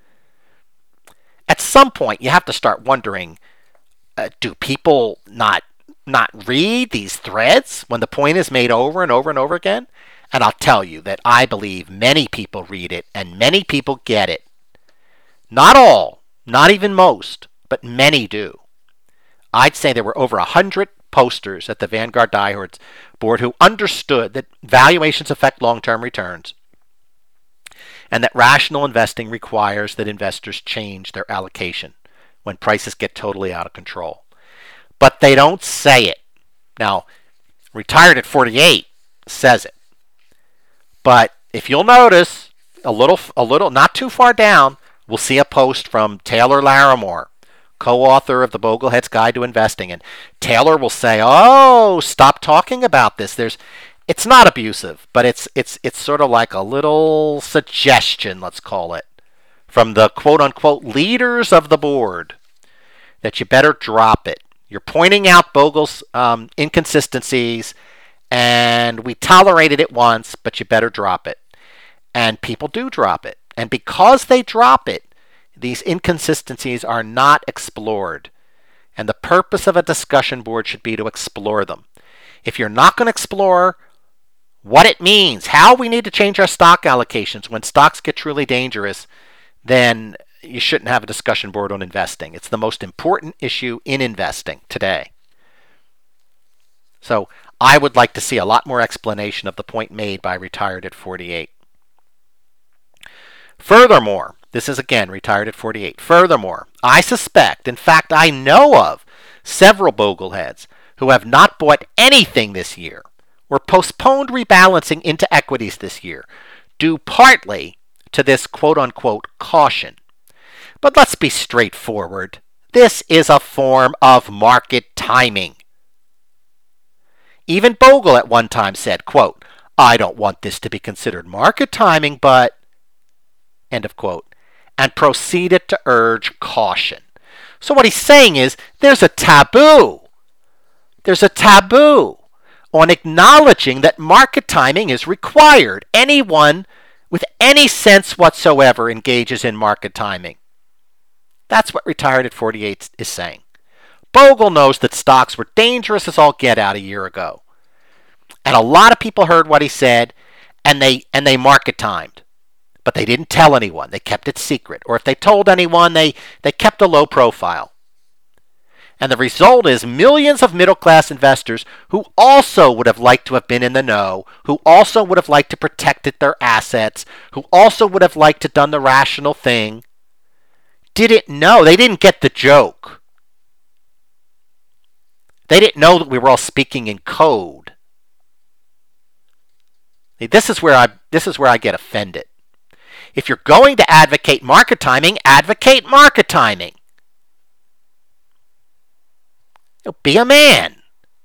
At some point, you have to start wondering, do people not read these threads when the point is made over and over and over again? And I'll tell you that I believe many people read it and many people get it. Not all, not even most, but many do. I'd say there were over 100 posters at the Vanguard diehards board who understood that valuations affect long-term returns, and that rational investing requires that investors change their allocation when prices get totally out of control. But they don't say it. Now, Retired at 48 says it. But if you'll notice, a little, not too far down, we'll see a post from Taylor Larimore, co-author of the Boglehead's Guide to Investing. And Taylor will say, oh, stop talking about this. It's not abusive, but it's sort of like a little suggestion, let's call it, from the quote-unquote leaders of the board that you better drop it. You're pointing out Bogle's inconsistencies, and we tolerated it once, but you better drop it. And people do drop it. And because they drop it, these inconsistencies are not explored. And the purpose of a discussion board should be to explore them. If you're not going to explore what it means, how we need to change our stock allocations when stocks get truly dangerous, then you shouldn't have a discussion board on investing. It's the most important issue in investing today. So I would like to see a lot more explanation of the point made by Retired at 48. Furthermore, this is again Retired at 48. Furthermore, I suspect, in fact I know of, several Bogleheads who have not bought anything this year or postponed rebalancing into equities this year, due partly to this quote-unquote caution. But let's be straightforward. This is a form of market timing. Even Bogle at one time said, quote, I don't want this to be considered market timing, but, end of quote, and proceeded to urge caution. So what he's saying is there's a taboo There's a taboo on acknowledging that market timing is required. Anyone with any sense whatsoever engages in market timing. That's what Retired at 48 is saying. Bogle knows that stocks were dangerous as all get out a year ago. And a lot of people heard what he said, and they market timed. But they didn't tell anyone. They kept it secret. Or if they told anyone, they kept a low profile. And the result is millions of middle-class investors who also would have liked to have been in the know, who also would have liked to protect their assets, who also would have liked to have done the rational thing, didn't know. They didn't get the joke. They didn't know that we were all speaking in code. This is where I get offended. If you're going to advocate market timing, advocate market timing. Be a man.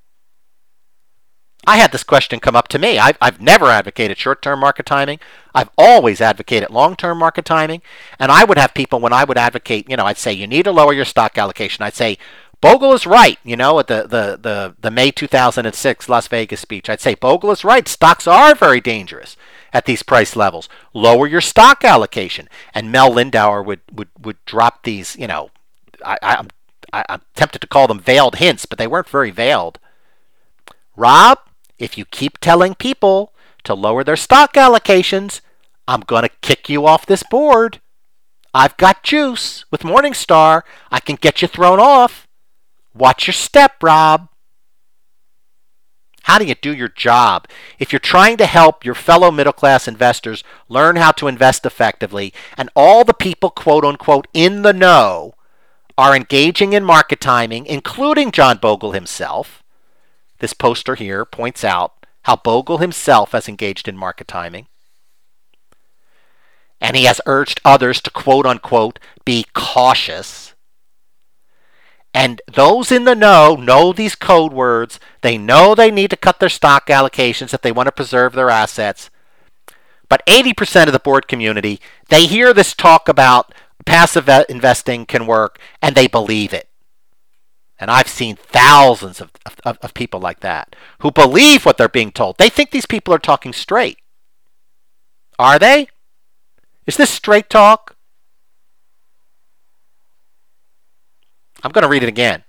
I had this question come up to me. I've never advocated short-term market timing. I've always advocated long-term market timing. And I would have people, when I would advocate, I'd say, you need to lower your stock allocation. I'd say, Bogle is right, at the May 2006 Las Vegas speech. I'd say, Bogle is right. Stocks are very dangerous at these price levels. Lower your stock allocation. And Mel Lindauer would drop these, I'm tempted to call them veiled hints, but they weren't very veiled. Rob, if you keep telling people to lower their stock allocations, I'm going to kick you off this board. I've got juice. With Morningstar, I can get you thrown off. Watch your step, Rob. How do you do your job? If you're trying to help your fellow middle-class investors learn how to invest effectively, and all the people, quote unquote, in the know are engaging in market timing, including John Bogle himself, this poster here points out how Bogle himself has engaged in market timing. And he has urged others to, quote unquote, be cautious. And those in the know these code words. They know they need to cut their stock allocations if they want to preserve their assets. But 80% of the board community, they hear this talk about passive investing can work, and they believe it. And I've seen thousands of people like that who believe what they're being told. They think these people are talking straight. Are they? Is this straight talk? I'm going to read it again.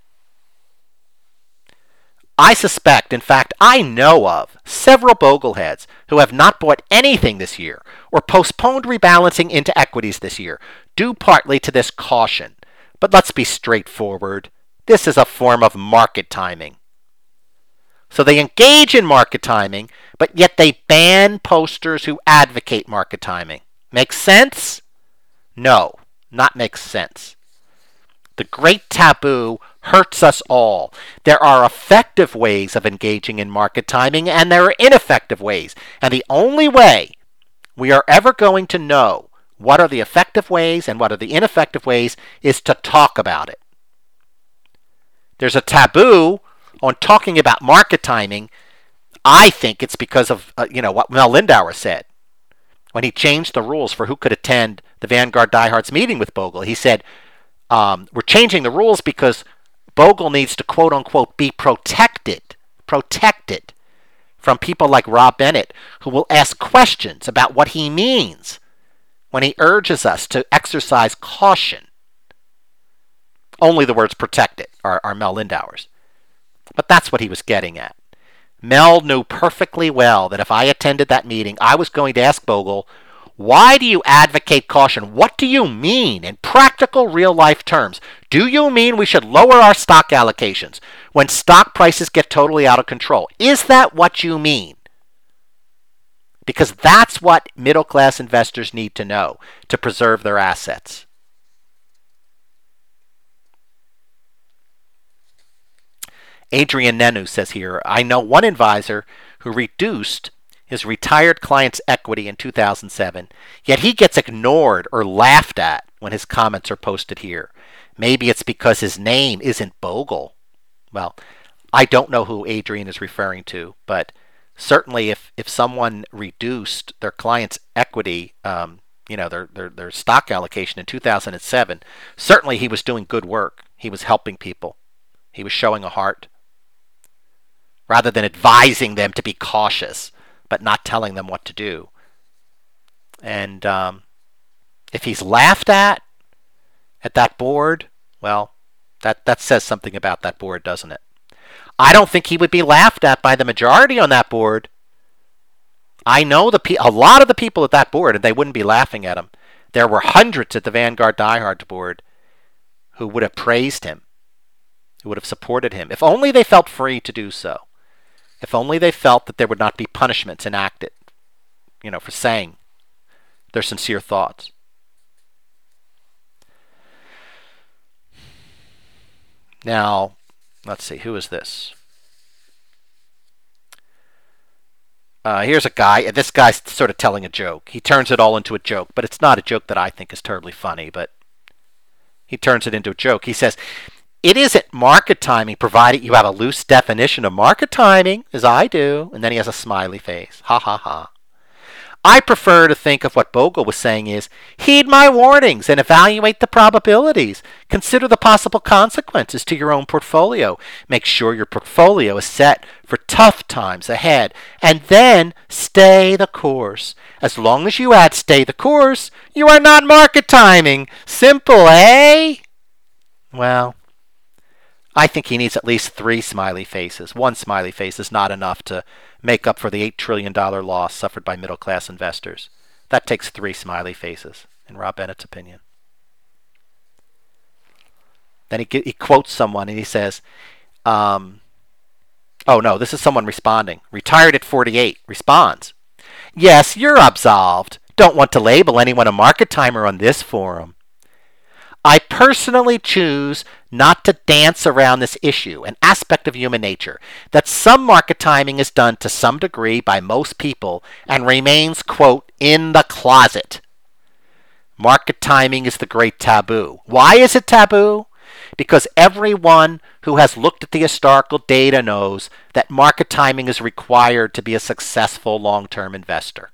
I suspect, in fact, I know of several Bogleheads who have not bought anything this year or postponed rebalancing into equities this year, due partly to this caution. But let's be straightforward. This is a form of market timing. So they engage in market timing, but yet they ban posters who advocate market timing. Makes sense? No, not makes sense. The great taboo hurts us all. There are effective ways of engaging in market timing, and there are ineffective ways. And the only way we are ever going to know what are the effective ways and what are the ineffective ways is to talk about it. There's a taboo on talking about market timing. I think it's because of what Mel Lindauer said when he changed the rules for who could attend the Vanguard Diehards meeting with Bogle. He said, we're changing the rules because Bogle needs to, quote unquote, be protected from people like Rob Bennett, who will ask questions about what he means when he urges us to exercise caution. Only the words protected are Mel Lindauer's. But that's what he was getting at. Mel knew perfectly well that if I attended that meeting, I was going to ask Bogle, why do you advocate caution? What do you mean in practical real-life terms? Do you mean we should lower our stock allocations when stock prices get totally out of control? Is that what you mean? Because that's what middle-class investors need to know to preserve their assets. Adrian Nenu says here, I know one advisor who reduced his retired client's equity in 2007, yet he gets ignored or laughed at when his comments are posted here. Maybe it's because his name isn't Bogle. Well, I don't know who Adrian is referring to, but certainly if someone reduced their client's equity, their stock allocation in 2007, certainly he was doing good work. He was helping people. He was showing a heart. rather than advising them to be cautious, but not telling them what to do. And if he's laughed at that board, well, that says something about that board, doesn't it? I don't think he would be laughed at by the majority on that board. I know a lot of the people at that board, and they wouldn't be laughing at him. There were hundreds at the Vanguard Diehard board who would have praised him, who would have supported him, if only they felt free to do so. If only they felt that there would not be punishments enacted, for saying their sincere thoughts. Now, let's see, who is this? Here's a guy. This guy's sort of telling a joke. He turns it all into a joke, but it's not a joke that I think is terribly funny, but he turns it into a joke. He says, it isn't market timing, provided you have a loose definition of market timing, as I do. And then he has a smiley face. Ha ha ha. I prefer to think of what Bogle was saying is, heed my warnings and evaluate the probabilities. Consider the possible consequences to your own portfolio. Make sure your portfolio is set for tough times ahead. And then stay the course. As long as you add stay the course, you are not market timing. Simple, eh? Well, I think he needs at least 3 smiley faces. 1 smiley face is not enough to make up for the $8 trillion loss suffered by middle-class investors. That takes 3 smiley faces, in Rob Bennett's opinion. Then he quotes someone and he says, oh no, this is someone responding. Retired at 48, responds, yes, you're absolved. Don't want to label anyone a market timer on this forum. I personally choose not to dance around this issue, an aspect of human nature, that some market timing is done to some degree by most people and remains, quote, in the closet. Market timing is the great taboo. Why is it taboo? Because everyone who has looked at the historical data knows that market timing is required to be a successful long-term investor.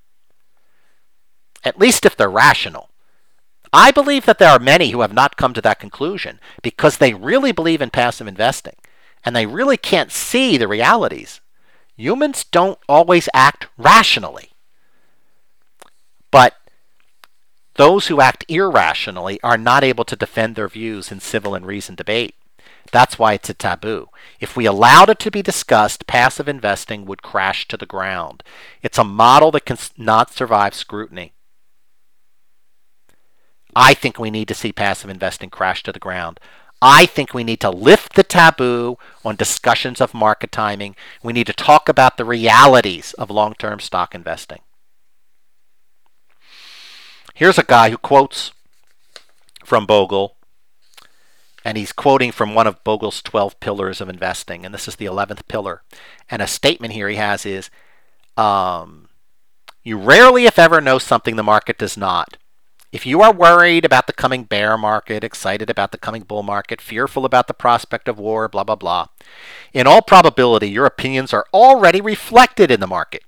At least if they're rational. I believe that there are many who have not come to that conclusion because they really believe in passive investing and they really can't see the realities. Humans don't always act rationally. But those who act irrationally are not able to defend their views in civil and reasoned debate. That's why it's a taboo. If we allowed it to be discussed, passive investing would crash to the ground. It's a model that can not survive scrutiny. I think we need to see passive investing crash to the ground. I think we need to lift the taboo on discussions of market timing. We need to talk about the realities of long-term stock investing. Here's a guy who quotes from Bogle, and he's quoting from one of Bogle's 12 pillars of investing, and this is the 11th pillar. And a statement here he has is, you rarely, if ever, know something the market does not. If you are worried about the coming bear market, excited about the coming bull market, fearful about the prospect of war, blah, blah, blah, in all probability, your opinions are already reflected in the market.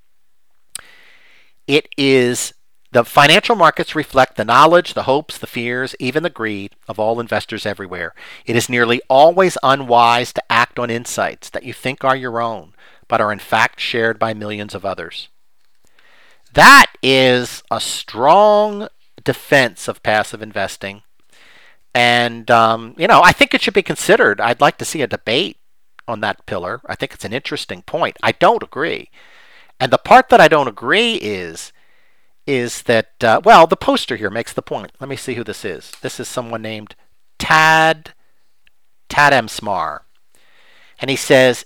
The financial markets reflect the knowledge, the hopes, the fears, even the greed of all investors everywhere. It is nearly always unwise to act on insights that you think are your own, but are in fact shared by millions of others. That is a strong defense of passive investing. And, I think it should be considered. I'd like to see a debate on that pillar. I think it's an interesting point. I don't agree. And the part that I don't agree is that, the poster here makes the point. Let me see who this is. This is someone named Tad Emsmar. And he says,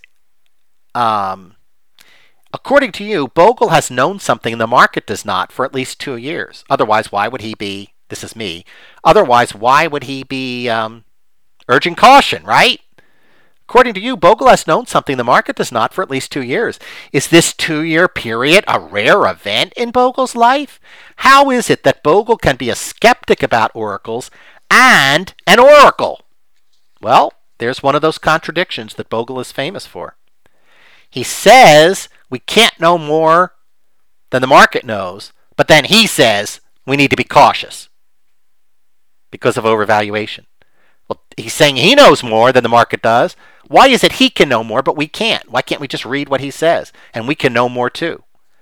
according to you, Bogle has known something the market does not for at least 2 years. Otherwise, why would he be, this is me, otherwise, why would he be urging caution, right? According to you, Bogle has known something the market does not for at least 2 years. Is this 2-year period a rare event in Bogle's life? How is it that Bogle can be a skeptic about oracles and an oracle? Well, there's one of those contradictions that Bogle is famous for. He says we can't know more than the market knows, but then he says we need to be cautious because of overvaluation. Well, he's saying he knows more than the market does. Why is it he can know more, but we can't? Why can't we just read what he says and we can know more too?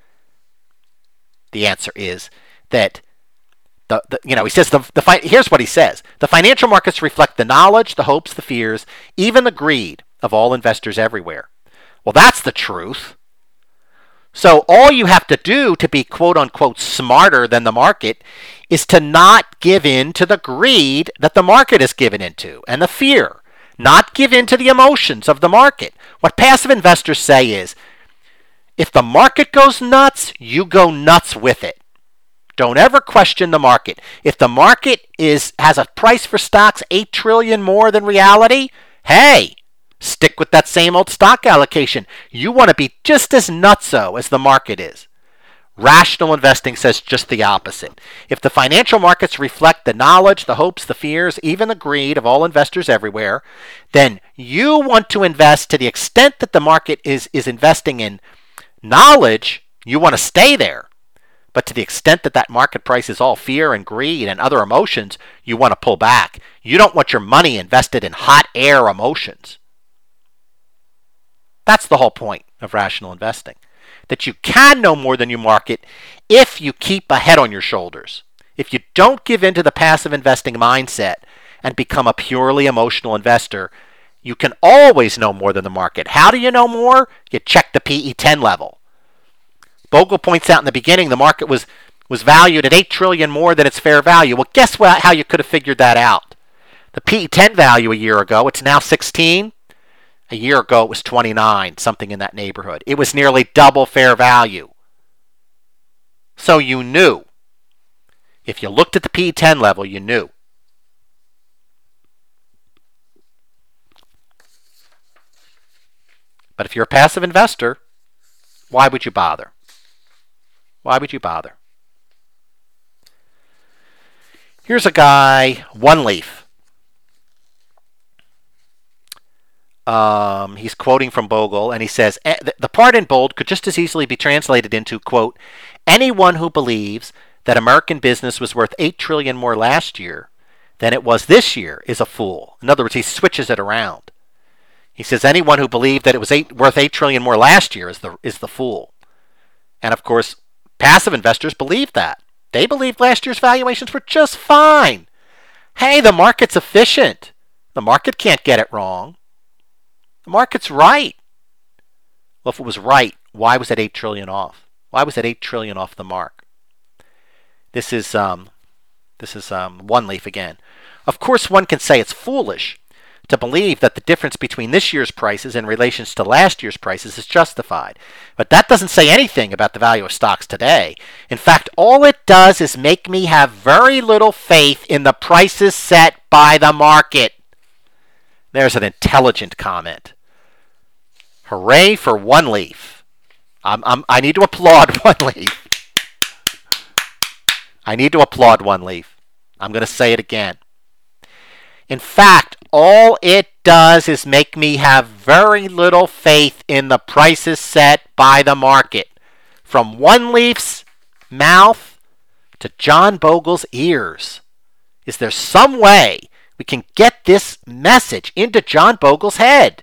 The answer is that he says here's what he says: the financial markets reflect the knowledge, the hopes, the fears, even the greed of all investors everywhere. Well, that's the truth. So all you have to do to be quote unquote smarter than the market is to not give in to the greed that the market is given into and the fear. Not give in to the emotions of the market. What passive investors say is, if the market goes nuts, you go nuts with it. Don't ever question the market. If the market has a price for stocks 8 trillion more than reality, hey, stick with that same old stock allocation. You want to be just as nutso as the market is. Rational investing says just the opposite. If the financial markets reflect the knowledge, the hopes, the fears, even the greed of all investors everywhere, then you want to invest to the extent that the market is investing in knowledge, you want to stay there. But to the extent that that market price is all fear and greed and other emotions, you want to pull back. You don't want your money invested in hot air emotions. That's the whole point of rational investing. That you can know more than you market if you keep a head on your shoulders. If you don't give in to the passive investing mindset and become a purely emotional investor, you can always know more than the market. How do you know more? You check the PE10 level. Bogle points out in the beginning the market was valued at 8 trillion more than its fair value. Well, guess how you could have figured that out? The PE10 value a year ago, it's now 16. A year ago, it was 29, something in that neighborhood. It was nearly double fair value. So you knew. If you looked at the PE10 level, you knew. But if you're a passive investor, why would you bother? Why would you bother? Here's a guy, One Leaf. He's quoting from Bogle, and he says, the part in bold could just as easily be translated into, quote, anyone who believes that American business was worth 8 trillion more last year than it was this year is a fool. In other words, he switches it around. He says anyone who believed that it was worth 8 trillion more last year is the fool. And of course, passive investors believe that. They believed last year's valuations were just fine. Hey, the market's efficient. The market can't get it wrong. The market's right. Well, if it was right, why was it 8 trillion off? Why was it 8 trillion off the mark? This is One Leaf again. Of course, one can say it's foolish to believe that the difference between this year's prices in relation to last year's prices is justified. But that doesn't say anything about the value of stocks today. In fact, all it does is make me have very little faith in the prices set by the market. There's an intelligent comment. Hooray for One Leaf. I need to applaud One Leaf. I need to applaud One Leaf. I'm going to say it again. In fact, all it does is make me have very little faith in the prices set by the market. From One Leaf's mouth to John Bogle's ears. Is there some way we can get this message into John Bogle's head?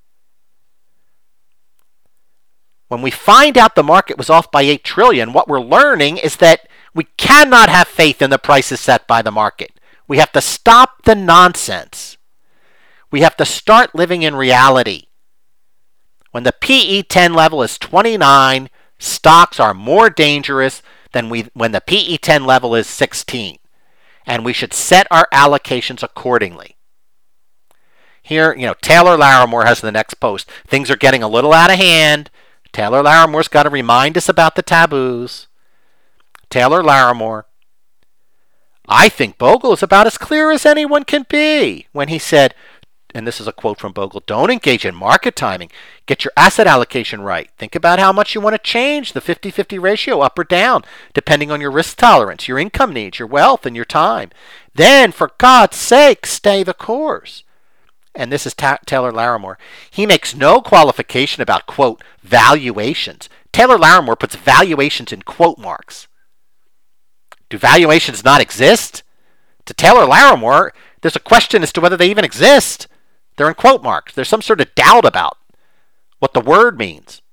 When we find out the market was off by 8 trillion, what we're learning is that we cannot have faith in the prices set by the market. We have to stop the nonsense. We have to start living in reality. When the PE10 level is 29, stocks are more dangerous than when the PE10 level is 16. And we should set our allocations accordingly. Here, Taylor Larimore has the next post. Things are getting a little out of hand. Taylor Larimore's got to remind us about the taboos. Taylor Larimore. I think Bogle is about as clear as anyone can be when he said, and this is a quote from Bogle, don't engage in market timing. Get your asset allocation right. Think about how much you want to change the 50-50 ratio up or down, depending on your risk tolerance, your income needs, your wealth, and your time. Then, for God's sake, stay the course. And this is Taylor Larimore. He makes no qualification about, quote, valuations. Taylor Larimore puts valuations in quote marks. Do valuations not exist? To Taylor Larimore, There's a question as to whether they even exist. They're in quote marks. There's some sort of doubt about what the word means.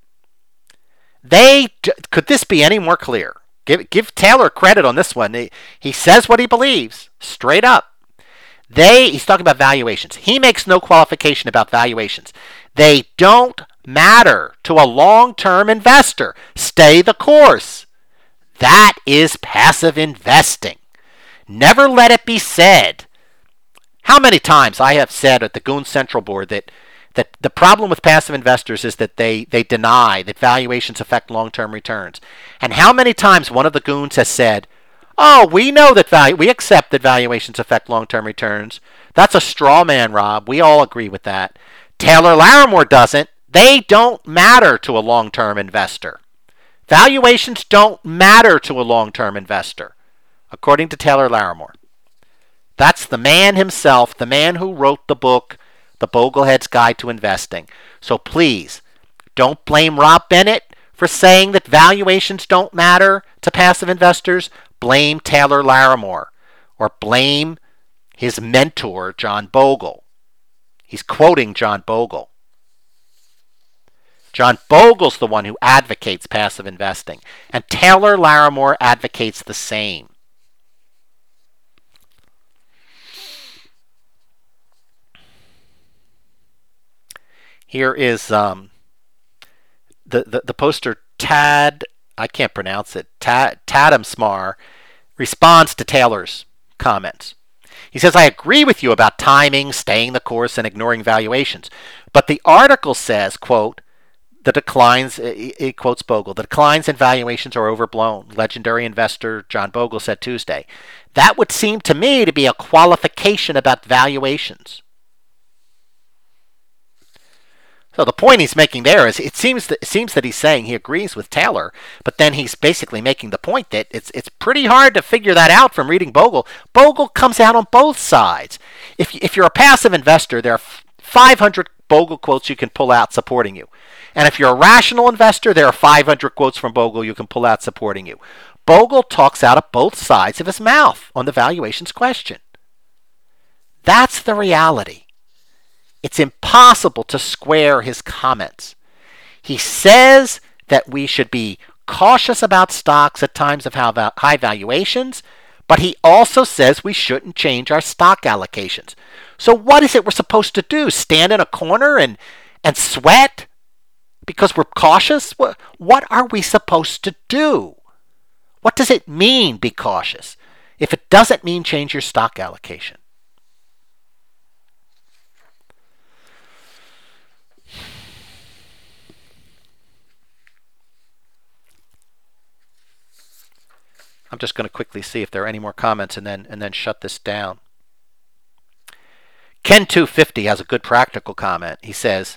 Could this be any more clear? Give Taylor credit on this one. He says what he believes, straight up. He's talking about valuations. He makes no qualification about valuations. They don't matter to a long-term investor. Stay the course. That is passive investing. Never let it be said. How many times I have said at the Goon Central Board that the problem with passive investors is that they deny that valuations affect long-term returns. And how many times one of the goons has said, oh, we know that we accept that valuations affect long-term returns. That's a straw man, Rob. We all agree with that. Taylor Larimore doesn't. They don't matter to a long-term investor. Valuations don't matter to a long-term investor, according to Taylor Larimore. That's the man himself, the man who wrote the book, The Boglehead's Guide to Investing. So please, don't blame Rob Bennett for saying that valuations don't matter to passive investors. Blame Taylor Larimore, or blame his mentor, John Bogle. He's quoting John Bogle. John Bogle's the one who advocates passive investing, and Taylor Larimore advocates the same. Here is the poster. Tad, I can't pronounce it. Tatum Smar responds to Taylor's comments. He says, I agree with you about timing, staying the course, and ignoring valuations. But the article says, quote, the declines, it quotes Bogle, the declines in valuations are overblown. Legendary investor John Bogle said Tuesday. That would seem to me to be a qualification about valuations. So the point he's making there is it seems that he's saying he agrees with Taylor, but then he's basically making the point that it's pretty hard to figure that out from reading Bogle. Bogle comes out on both sides. If you're a passive investor, there are 500 Bogle quotes you can pull out supporting you. And if you're a rational investor, there are 500 quotes from Bogle you can pull out supporting you. Bogle talks out of both sides of his mouth on the valuations question. That's the reality. It's impossible to square his comments. He says that we should be cautious about stocks at times of high valuations, but he also says we shouldn't change our stock allocations. So what is it we're supposed to do? Stand in a corner and sweat because we're cautious? What are we supposed to do? What does it mean, be cautious, if it doesn't mean change your stock allocation? I'm just going to quickly see if there are any more comments and then shut this down. Ken250 has a good practical comment. He says,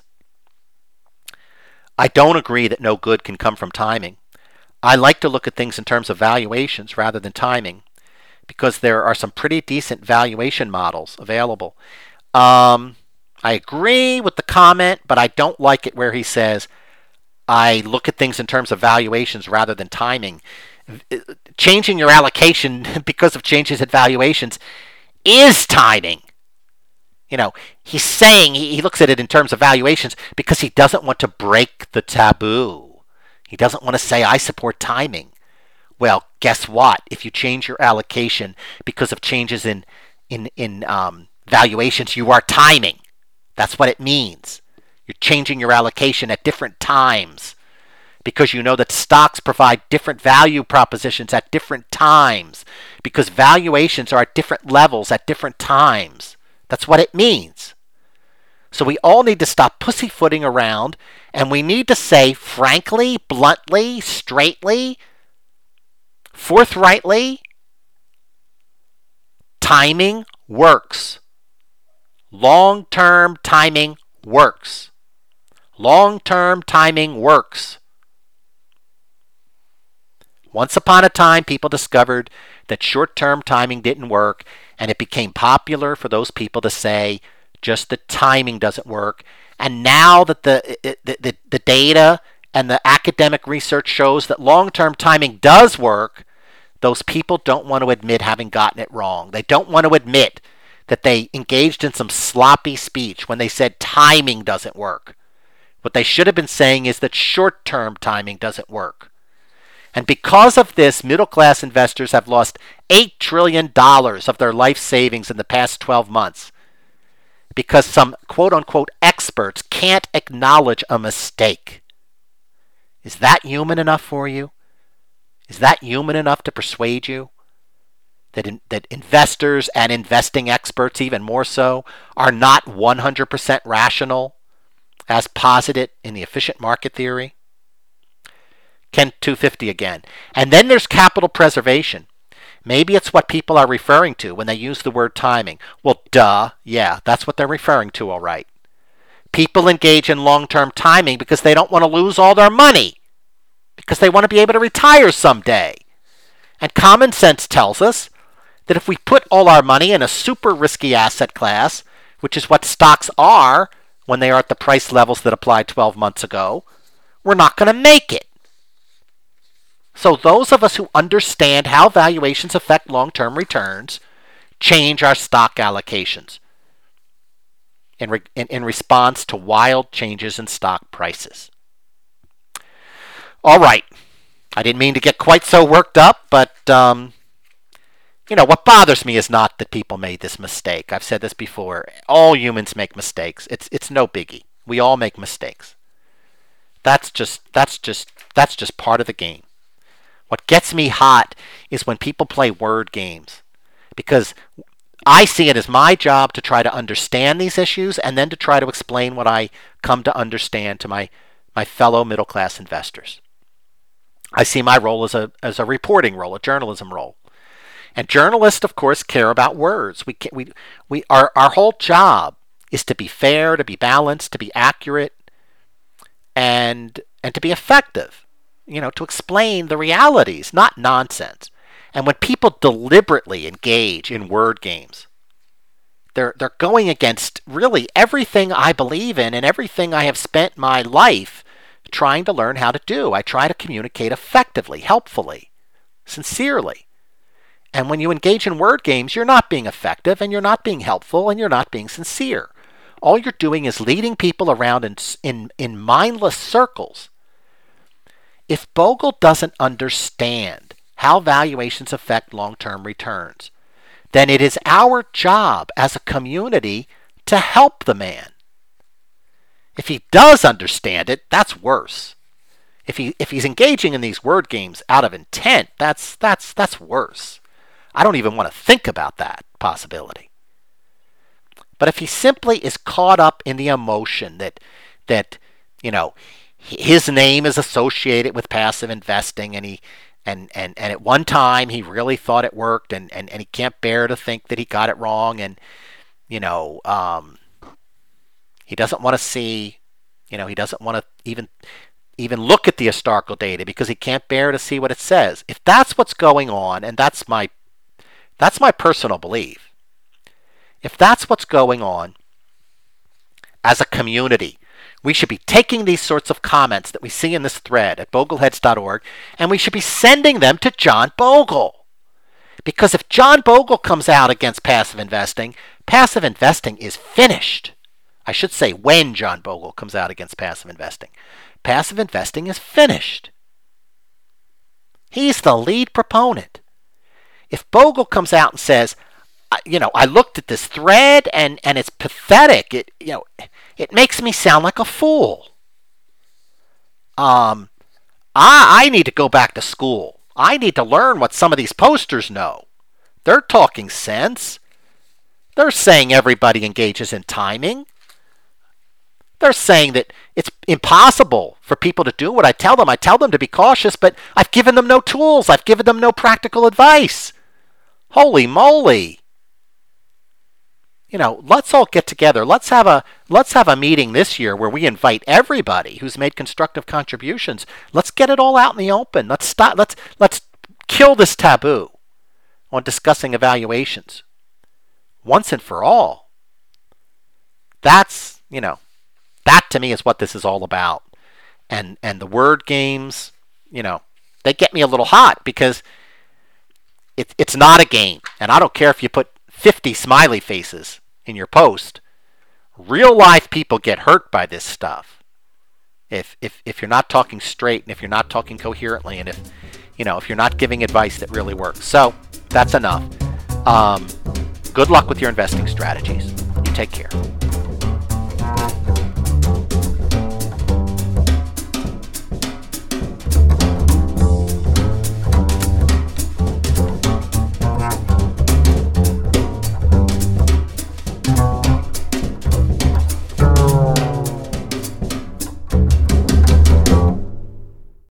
I don't agree that no good can come from timing. I like to look at things in terms of valuations rather than timing because there are some pretty decent valuation models available. I agree with the comment, but I don't like it where he says, I look at things in terms of valuations rather than timing. Changing your allocation because of changes in valuations is timing. You know, he's saying he looks at it in terms of valuations because he doesn't want to break the taboo. He doesn't want to say, I support timing. Well, guess what? If you change your allocation because of changes in valuations, you are timing. That's what it means. You're changing your allocation at different times because you know that stocks provide different value propositions at different times because valuations are at different levels at different times. That's what it means. So we all need to stop pussyfooting around and we need to say frankly, bluntly, straightly, forthrightly, timing works. Long-term timing works. Long-term timing works. Once upon a time, people discovered that short-term timing didn't work, and it became popular for those people to say just the timing doesn't work. And now that the data and the academic research shows that long-term timing does work, those people don't want to admit having gotten it wrong. They don't want to admit that they engaged in some sloppy speech when they said timing doesn't work. What they should have been saying is that short-term timing doesn't work. And because of this, middle-class investors have lost $8 trillion of their life savings in the past 12 months because some quote-unquote experts can't acknowledge a mistake. Is that human enough for you? Is that human enough to persuade you that investors and investing experts, even more so, are not 100% rational as posited in the efficient market theory? Ken 250 again. And then there's capital preservation. Maybe it's what people are referring to when they use the word timing. Well, duh. Yeah, that's what they're referring to, all right. People engage in long-term timing because they don't want to lose all their money, because they want to be able to retire someday. And common sense tells us that if we put all our money in a super risky asset class, which is what stocks are when they are at the price levels that applied 12 months ago, we're not going to make it. So those of us who understand how valuations affect long-term returns change our stock allocations in response to wild changes in stock prices. All right. I didn't mean to get quite so worked up, but what bothers me is not that people made this mistake. I've said this before. All humans make mistakes. It's no biggie. We all make mistakes. That's just part of the game. What gets me hot is when people play word games, because I see it as my job to try to understand these issues and then to try to explain what I come to understand to my fellow middle-class investors. I see my role as a reporting role, a journalism role. And journalists, of course, care about words. Our whole job is to be fair, to be balanced, to be accurate, and to be effective. To explain the realities, not nonsense. And when people deliberately engage in word games, they're going against really everything I believe in and everything I have spent my life trying to learn how to do. I try to communicate effectively, helpfully, sincerely. And when you engage in word games, you're not being effective, and you're not being helpful, and you're not being sincere. All you're doing is leading people around in mindless circles. If Bogle doesn't understand how valuations affect long-term returns, then it is our job as a community to help the man. If he does understand it, that's worse. If he's engaging in these word games out of intent, that's worse. I don't even want to think about that possibility. But if he simply is caught up in the emotion that his name is associated with passive investing, and at one time he really thought it worked, and he can't bear to think that he got it wrong, and he doesn't want to see, he doesn't want to even look at the historical data because he can't bear to see what it says. If that's what's going on, and that's my personal belief, if that's what's going on as a community, we should be taking these sorts of comments that we see in this thread at bogleheads.org, and we should be sending them to John Bogle. Because if John Bogle comes out against passive investing is finished. I should say when John Bogle comes out against passive investing is finished. He's the lead proponent. If Bogle comes out and says, I looked at this thread and it's pathetic. It makes me sound like a fool. I need to go back to school. I need to learn what some of these posters know. They're talking sense. They're saying everybody engages in timing. They're saying that it's impossible for people to do what I tell them. I tell them to be cautious, but I've given them no tools. I've given them no practical advice. Holy moly. Let's all get together. Let's have a meeting this year where we invite everybody who's made constructive contributions. Let's get it all out in the open. Let's kill this taboo on discussing evaluations once and for all. That to me is what this is all about. And the word games, they get me a little hot because it's not a game. And I don't care if you put 50 smiley faces in your post. Real life people get hurt by this stuff. If you're not talking straight, and if you're not talking coherently, and if you're not giving advice that really works. So that's enough. Good luck with your investing strategies. You take care.